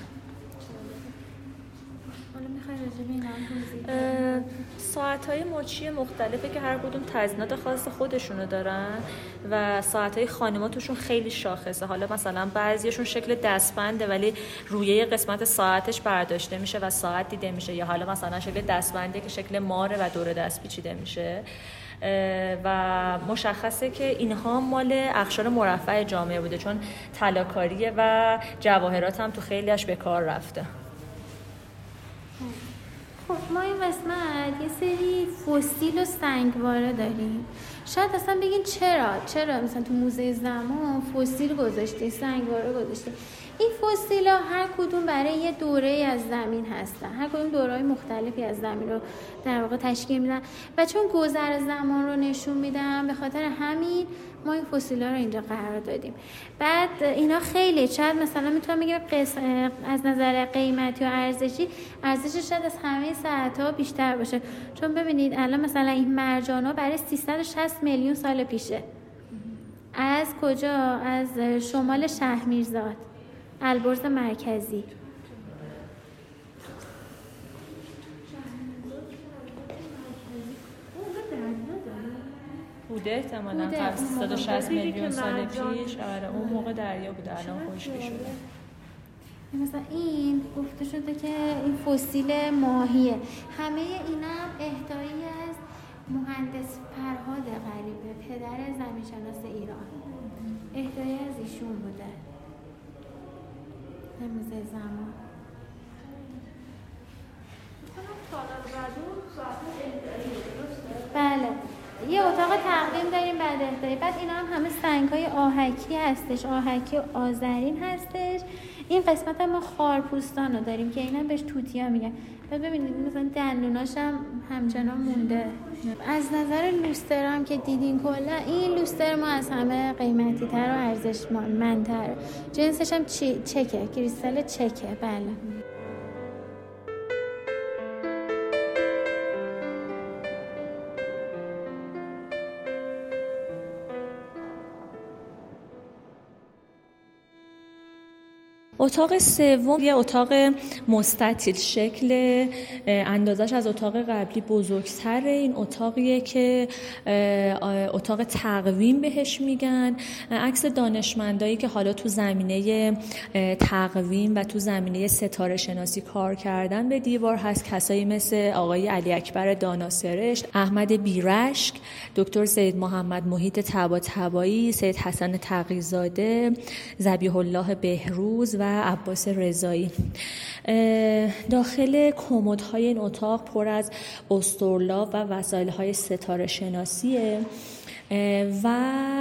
ساعت‌های موچی مختلفه که هر کدوم تزیینات خاص خودشونو دارن و ساعت‌های خانم‌ها توشون خیلی شاخصه. حالا مثلا بعضیشون شکل دستبنده ولی رویه قسمت ساعتش برداشته میشه و ساعت دیده میشه، یا حالا مثلا شکل دستبنده که شکل ماره و دور دست پیچیده میشه و مشخصه که اینها مال اقشار مرفع جامعه بوده چون طلاکاریه و جواهرات هم تو خیلیش به کار رفته. خب ما این قسمت یه سری فسیل و سنگواره داریم. شاید اصلا بگین چرا چرا مثلا تو موزه زمان فسیل گذاشته، سنگواره گذاشته. این فسیل ها هر کدوم برای یه دوره از زمین هستن. هر کدوم دوره‌های مختلفی از زمین رو در واقع تشکیل میدن و چون گذر زمان رو نشون میدن به خاطر همین ما این فسیل ها رو اینجا قرار دادیم. بعد اینا خیلی شاید مثلا میتونم بگم از نظر قیمتی و ارزشی ارزشش شاید از همه ساعت ها بیشتر باشه، چون ببینید الان مثلا این مرجان ها برای سیصد و شصت میلیون سال پیشه. از کجا؟ از شمال شهرمیرزاد، البرز مرکزی. بوده احتمالاً قبل سیصد و شصت میلیون سال پیش. آره اون موقع دریا بوده، الان خشکی شده. مثلا این گفته شده که این فسیل ماهیه. همه اینا اهدایی از مهندس فرهاد غریبه، پدر زمینشناس ایران. اهدایی از ایشون بوده. موزه زمان. بله. یه اتاق تقویم داریم بعد اهدایی. بعد اینا هم همه سنگ‌های آهکی هستش، آهکی و آذرین هستش. این قسمت هم ما خارپوستان رو داریم که اینا بهش توتیا میگن. بعد ببینید مثلا دندوناش هم همچنان مونده. از نظر لوستر هم که دیدین کلا این لوستر ما از همه قیمتی تر و ارزشمندتر. جنسش هم چکه، کریستال چکه. بله. اتاق سوم یه اتاق مستطیل شکل، اندازش از اتاق قبلی بزرگتره. این اتاقیه که اتاق تقویم بهش میگن. عکس دانشمندایی که حالا تو زمینه تقویم و تو زمینه ستاره شناسی کار کردن به دیوار هست. کسایی مثل آقای علی اکبر داناسرشت، احمد بیرشک، دکتر سید محمد محیط طباطبایی، سید حسن تقی‌زاده، ذبیح الله بهروز و عباس رضایی. داخل کمدهای این اتاق پر از استرلاب و وسایل‌های ستاره شناسیه و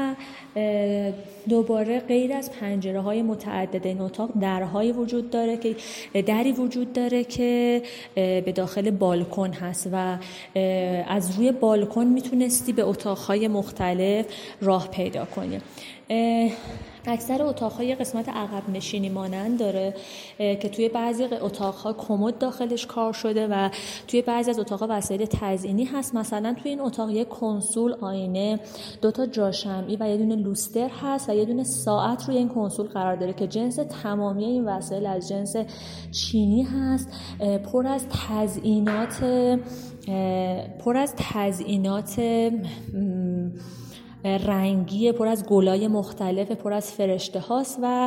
دوباره غیر از پنجره‌های متعدد این اتاق درهایی وجود داره که دری وجود داره که به داخل بالکن هست و از روی بالکن میتونستی به اتاق‌های مختلف راه پیدا کنی. اکثر اتاق‌های قسمت عقب نشینی مانند داره که توی بعضی اتاق‌ها کمد داخلش کار شده و توی بعضی از اتاق‌ها وسایل تزئینی هست. مثلا توی این اتاق یک کنسول، آینه، دو تا جاشمعی و یه دونه لوستر هست و یه دونه ساعت روی این کنسول قرار داره که جنس تمامی این وسایل از جنس چینی هست. پر از تزئینات پر از تزئینات رنگی، پر از گلای مختلف، پر از فرشته هاست و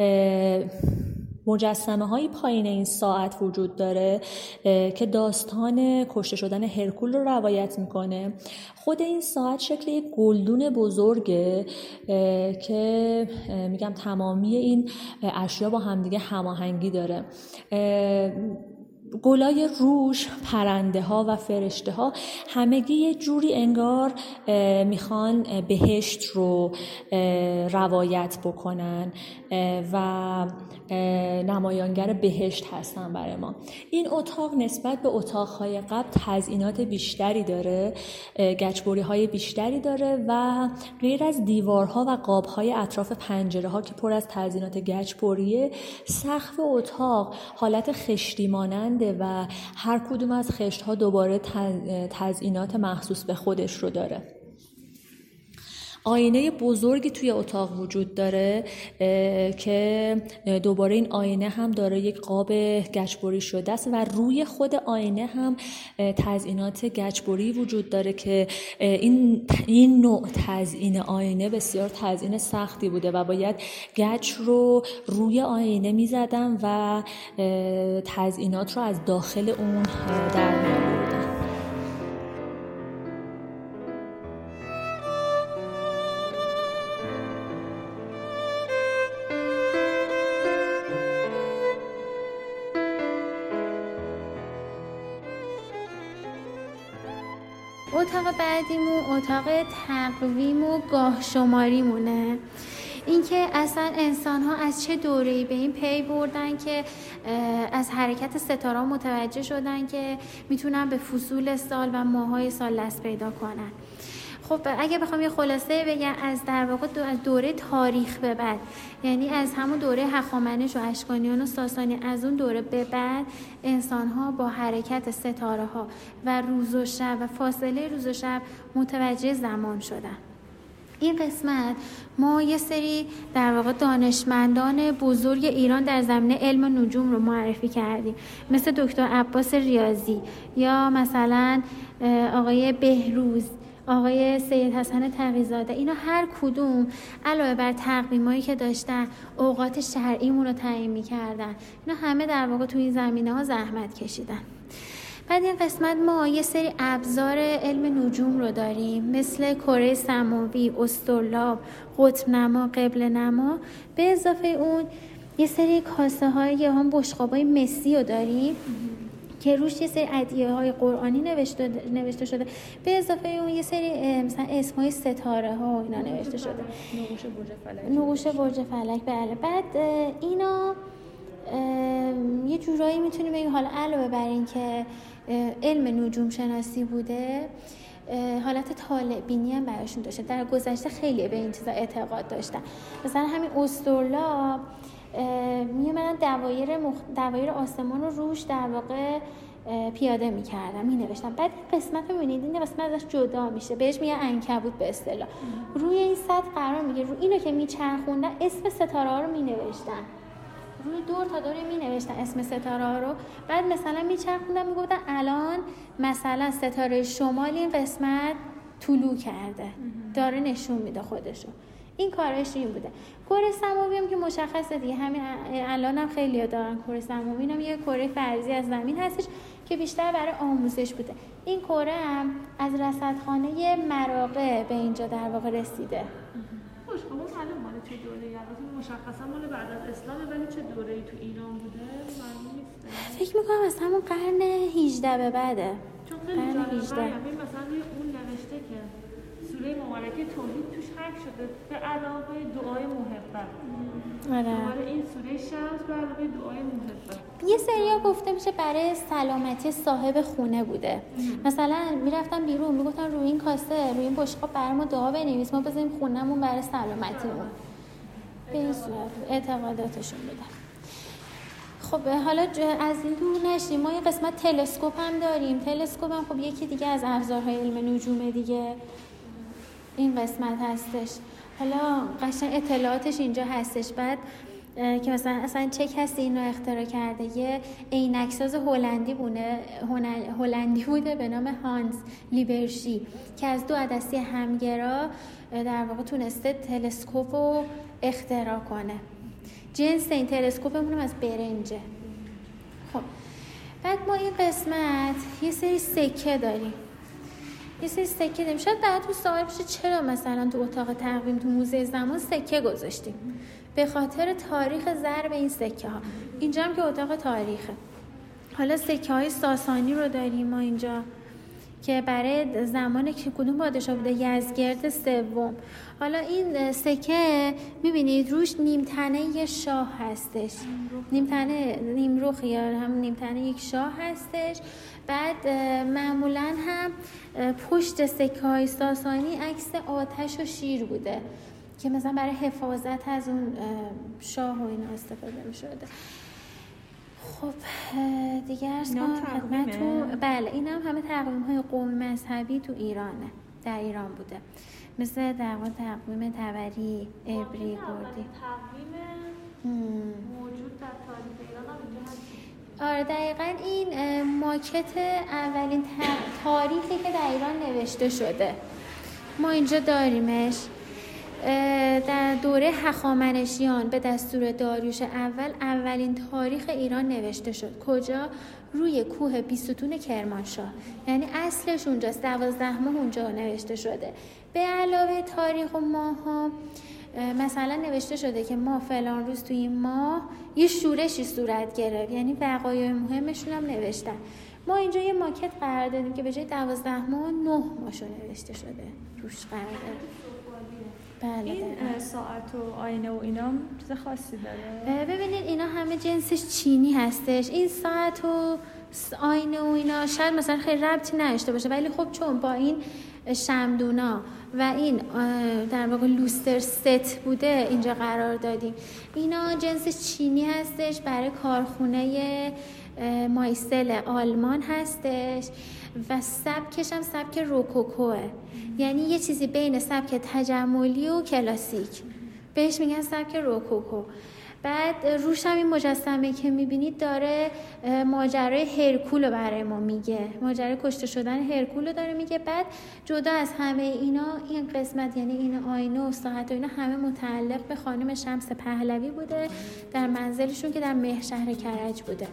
مجسمه های پایین این ساعت وجود داره که داستان کشته شدن هرکول رو روایت میکنه. خود این ساعت شکل یک گلدون بزرگه که میگم تمامی این اشیا با همدیگه هماهنگی داره. گلای روش، پرنده ها و فرشته ها همگی یه جوری انگار میخوان بهشت رو روایت بکنن و نمایانگر بهشت هستن برای ما. این اتاق نسبت به اتاقهای قبل تزئینات بیشتری داره، گچبری های بیشتری داره و غیر از دیوارها و قابهای اطراف پنجره ها که پر از تزئینات گچبریه، سقف اتاق حالت خشتی مانند و هر کدوم از خشت‌ها دوباره تزئینات مخصوص به خودش رو داره. آینه بزرگی توی اتاق وجود داره که دوباره این آینه هم داره یک قاب گچبری شده است و روی خود آینه هم تزئینات گچبری وجود داره که این این نوع تزئین آینه بسیار تزئین سختی بوده و باید گچ رو روی آینه می‌زدن و تزئینات رو از داخل اون در می‌آوردن. اتاق بعدیمون اتاق تقویم و گاه شماری مونه. اینکه اصلا انسان ها از چه دوره‌ای به این پی بردن که از حرکت ستاره متوجه شدن که میتونن به فصول سال و ماهای سال دست پیدا کنن. خب اگه بخوام یه خلاصه بگم، از در واقع دو از دوره تاریخ به بعد، یعنی از همون دوره هخامنش و اشکانیان و ساسانی، از اون دوره به بعد انسان‌ها با حرکت ستاره‌ها و روز و شب و فاصله روز و شب متوجه زمان شدن. این قسمت ما یه سری در واقع دانشمندان بزرگ ایران در زمینه علم نجوم رو معرفی کردیم، مثل دکتر عباس ریاضی یا مثلا آقای بهروز، آقای سید حسن تقی‌زاده. اینا هر کدوم علاوه بر تقویمایی که داشتن اوقات شرعیمون رو تعیین می‌کردن. اینا همه در واقع توی این زمینه‌ها زحمت کشیدن. بعد این قسمت ما یه سری ابزار علم نجوم رو داریم، مثل کره سماوی، استرلاب، قطب نما، قبله نما. به اضافه اون یه سری کاسه های یا هم بشقابای مسی رو داریم که روش یه سری ادعیه های قرآنی نوشته نوشته شده. به اضافه اون یه سری مثلا اسمای ستاره ها و اینا نوشته شده. نقوش برج فلک. نقوش برج فلک، بله. بعد اینا یه جورایی میتونیم بگیم حالا علاوه بر این که علم نجوم شناسی بوده، حالت طالع‌بینی هم براشون داشته. در گذشته خیلی به این چیزا اعتقاد داشتن. مثلا همین استرلاب میومدن دوایر مخ... دوایر آسمان رو روش در واقع پیاده میکردن، مینوشتن. بعد قسمت رو میبینید این قسمت ازش جدا میشه، بهش میگن عنکبوت به اصطلاح. روی این سطح قرار میگیره، رو اینو که میچرخوندن اسم ستاره ها رو مینوشتن. روی دور تا دور می نوشتن اسم ستاره ها رو، بعد مثلا می چرخوندن می گفتن الان مثلا ستاره شمال این قسمت طلوع کرده، داره نشون میده خودشو. این کارش این بوده. کره سماوی هم که مشخصه دیگه، همین الان هم خیلی‌ها دارن کره سماوی، اینم یه کره فرضی از زمین هستش که بیشتر برای آموزش بوده. این کره هم از رصدخانه مراغه به اینجا در واقع رسیده. خوش خب معلوم مال چه دوره‌ای؟ البته مشخصا مال بعد از اسلامه، ولی چه دوره‌ای تو ایران بوده معلوم نیست. فکر می‌کنم از همون قرن هجده به بعده. چون خیلی جالبه مثلا اون نوشته که سوره مبارکه توحید توش حک شده به علاوه دعای محبت. آره. این سوره شمس به علاوه دعای محبت. یه سریا گفته میشه برای سلامتی صاحب خونه بوده. ام. مثلا میرفتن بیرون میگفتن روی این کاسه روی این بشقاب برای ما دعا بنویس، ما بزنیم خونمون برای سلامتیمون. به این صورت اعتقاداتشون بوده. خب حالا از این دور نشیم، ما یه قسمت تلسکوپ هم داریم. تلسکوپ هم خب یکی دیگه از ابزارهای علم نجوم دیگه این قسمت هستش. حالا قشنگ اطلاعاتش اینجا هستش. بعد که مثلا اصلا چه کسی این رو اختراع کرده، یه عینک‌ساز هلندی بوده هلندی بوده به نام هانس لیبرشی که از دو عدسی همگرا در واقع تونسته تلسکوپ رو اختراع کنه. جنس این تلسکوپمون هم از برنجه. خب بعد ما این قسمت یه سری سکه داریم. یه سری سکه داریم. شاید بعد تو سوال بشه چرا مثلا تو اتاق تقویم تو موزه زمان سکه گذاشتیم؟ به خاطر تاریخ ضرب این سکه ها. اینجا هم که اتاق تاریخه. حالا سکه های ساسانی رو داریم ما اینجا که برای زمان که کدوم پادشاه بوده، یزدگرد سوم. حالا این سکه میبینید روش نیمتنه یه شاه هستش، نیمتنه نیمرخ یا هم نیمتنه یک شاه هستش. بعد معمولا هم پشت سکه های ساسانی عکس آتش و شیر بوده که مثلا برای حفاظت از اون شاه و اینا استفاده می‌شده. خب دیگه ارز کنم خدمتتون، بله این هم همه تقویم‌های قومی مذهبی تو ایرانه، در ایران بوده، مثل در واقع تقویم تبری، عبری، کردی. تقویم موجود در تاریخ ایران هم اینجا هست. آره دقیقاً این ماکت اولین تاریخی که در ایران نوشته شده ما اینجا داریمش. در دوره هخامنشیان به دستور داریوش اول اولین تاریخ ایران نوشته شد. کجا؟ روی کوه بیستون کرمانشاه، یعنی اصلش اونجاست. دوازده ماه اونجا نوشته شده. به علاوه تاریخ و ماه ها مثلا نوشته شده که ما فلان روز توی این ماه یه شورشی صورت گرفت، یعنی وقایع مهمشون هم نوشتن. ما اینجا یه ماکت قرار دادیم که به جای دوازده ماه نه ماهشو نوشته شده روش قرار دادیم. بله این ساعت و آینه و اینا چیز خاصی داره؟ ببینید اینا همه جنسش چینی هستش. این ساعت و آینه و اینا شاید مثلا خیلی ربطی نداشته باشه، ولی خب چون با این شمدونا و این در واقع لوستر ست بوده اینجا قرار دادیم. اینا جنسش چینی هستش، برای کارخونه مایسل آلمان هستش و سبکش هم سبک روکوکوه، یعنی یه چیزی بین سبک تجملی و کلاسیک، بهش میگن سبک روکوکو. بعد روش هم این مجسمه که میبینید داره ماجرای هرکول رو برای ما میگه، ماجرای کشته شدن هرکول رو داره میگه. بعد جدا از همه اینا این قسمت یعنی این آینه و ساعت و اینا همه متعلق به خانم شمس پهلوی بوده در منزلشون که در مهرشهر کرج بوده.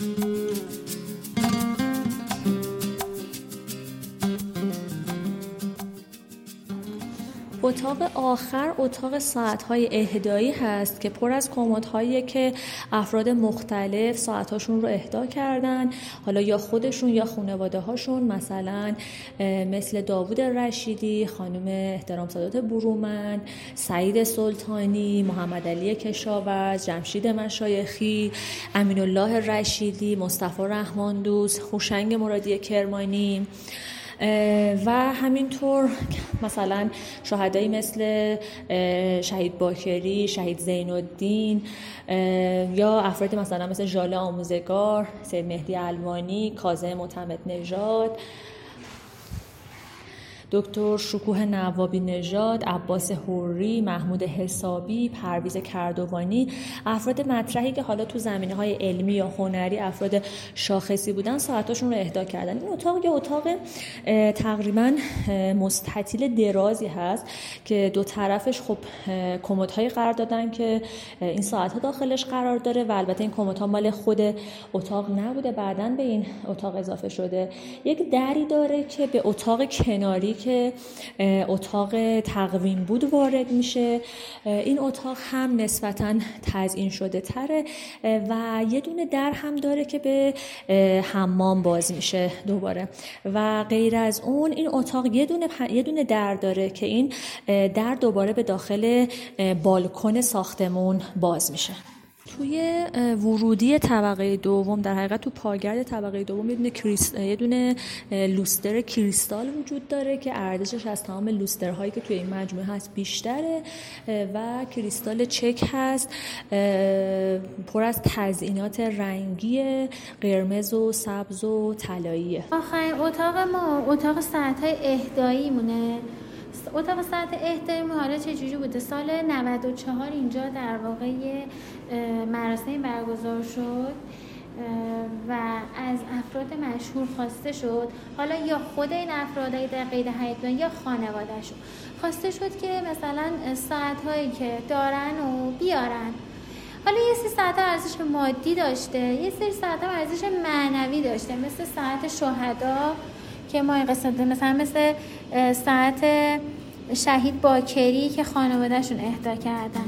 اتاق آخر اتاق ساعت‌های اهدایی هست که پر از کمدهایی که افراد مختلف ساعت‌هاشون رو اهدا کردن، حالا یا خودشون یا خانواده‌هاشون، مثلا مثل داوود رشیدی، خانم احترام سادات برومند، سعید سلطانی، محمد علی کشاورز، جمشید مشایخی، امین الله رشیدی، مصطفی رحماندوست، هوشنگ مرادی کرمانی و همینطور مثلا شهدایی مثل شهید باکری، شهید زین الدین یا افرادی مثلا مثل ژاله آموزگار، سید مهدی الوانی، کاظم معتمد نژاد. دکتر شکوه نوابی نژاد، عباس حری، محمود حسابی، پرویز کردوانی، افراد مطرحی که حالا تو زمینه‌های علمی یا هنری افراد شاخصی بودن ساعتاشون رو اهدا کردن. این اتاق یه اتاق تقریباً مستطیل درازی هست که دو طرفش خب کمدهای قرار دادن که این ساعت‌ها داخلش قرار داره و البته این کمدها مال خود اتاق نبوده، بعداً به این اتاق اضافه شده. یک دری داره که به اتاق کناری که اتاق تقویم بود وارد میشه. این اتاق هم نسبتاً تزیین شده تره و یه دونه در هم داره که به حمام باز میشه دوباره و غیر از اون این اتاق یه دونه یه دونه در داره که این در دوباره به داخل بالکن ساختمون باز میشه. توی ورودی طبقه دوم، در حقیقت تو پاگرد طبقه دوم یه دونه کریست... یه دونه لوستر کریستال وجود داره که ارزشش از تمام لوسترهایی که توی این مجموعه هست بیشتره و کریستال چک هست، پر از تزیینات رنگی قرمز و سبز و طلاییه. آخرین اتاق ما اتاق ساعت‌های اهدایی مونه. اتاق ساعت اهدایی ما حالا چجوری بوده؟ سال نود و چهار اینجا در واقع مراسمی برگزار شد و از افراد مشهور خواسته شد، حالا یا خود این افرادی در قید حیات بودن یا خانواده‌شون، خواسته شد که مثلا ساعت‌هایی که دارن و بیارن. حالا یه سری ساعت ارزش مادی داشته، یه سری ساعت ارزش معنوی داشته، مثل ساعت شهدا که ما این قسمت مثلا مثل ساعت شهید باکری که خانواده‌شون اهدا کردن.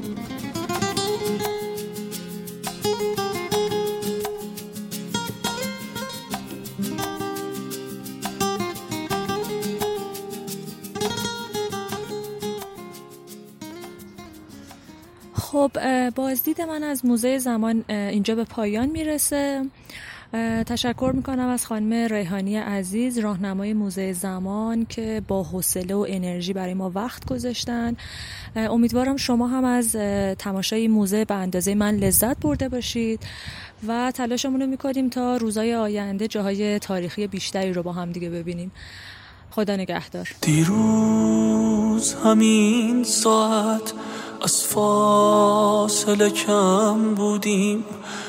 خب بازدید من از موزه زمان اینجا به پایان میرسه. تشکر میکنم از خانم ریحانی عزیز، راهنمای موزه زمان، که با حوصله و انرژی برای ما وقت گذاشتن. امیدوارم شما هم از تماشای موزه به اندازه من لذت برده باشید و تلاشمون رو میکنیم تا روزهای آینده جاهای تاریخی بیشتری رو با هم دیگه ببینیم. خدا نگهدار. دیروز همین ساعت از فاصله کم بودیم،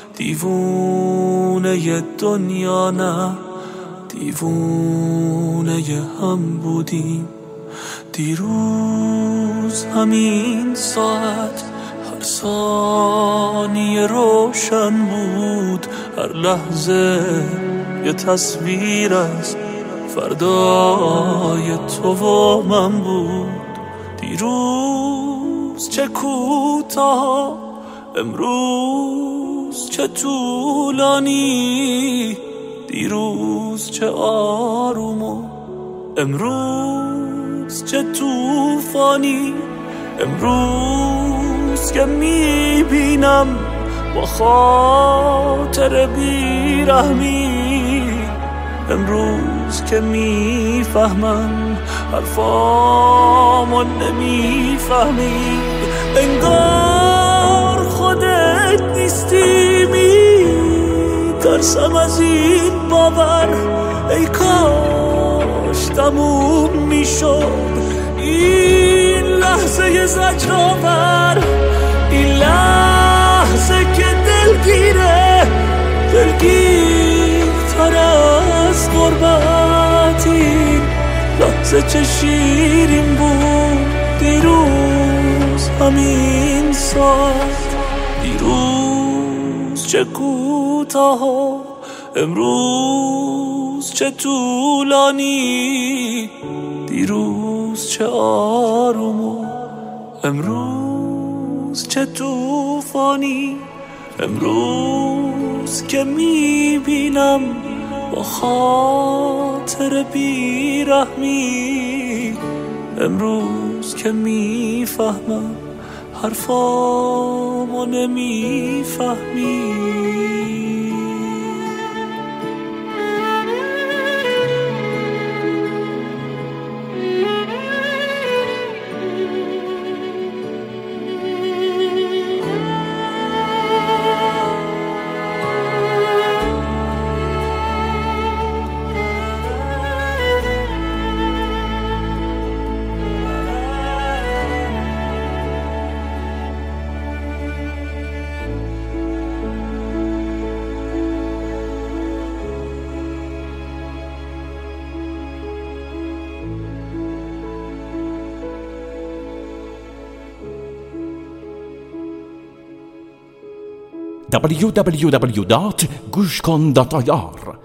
دیوونه دنیا نه دیوونه هم بودیم. دیروز همین ساعت هر ثانیه روشن بود، هر لحظه یه تصویر از فردای تو و من بود. دیروز چه کوتاه، امروز چه طولانی، دیروز چه آروم و امروز چه طوفانی. امروز که میبینم با خاطر بیرحمی، امروز که میفهمم حرفامو نمیفهمی. انگار خودت نیستی، میترسم از این باور، ای کاش تموم میشد این لحظه زجرآور، این لحظه که دلگیره، دلگیرتر از غربتی. لحظه چه شیرین بود دیروز همین ساعت، دیروز چه کوتاه و امروز چه طولانی، دیروز چه آروم و امروز چه طوفانی. امروز که میبینم با خاطر بیرحمی، امروز که میفهمم حرفامو نمیفهمی. دبلیو دبلیو دبلیو دات گوش کن دات آی آر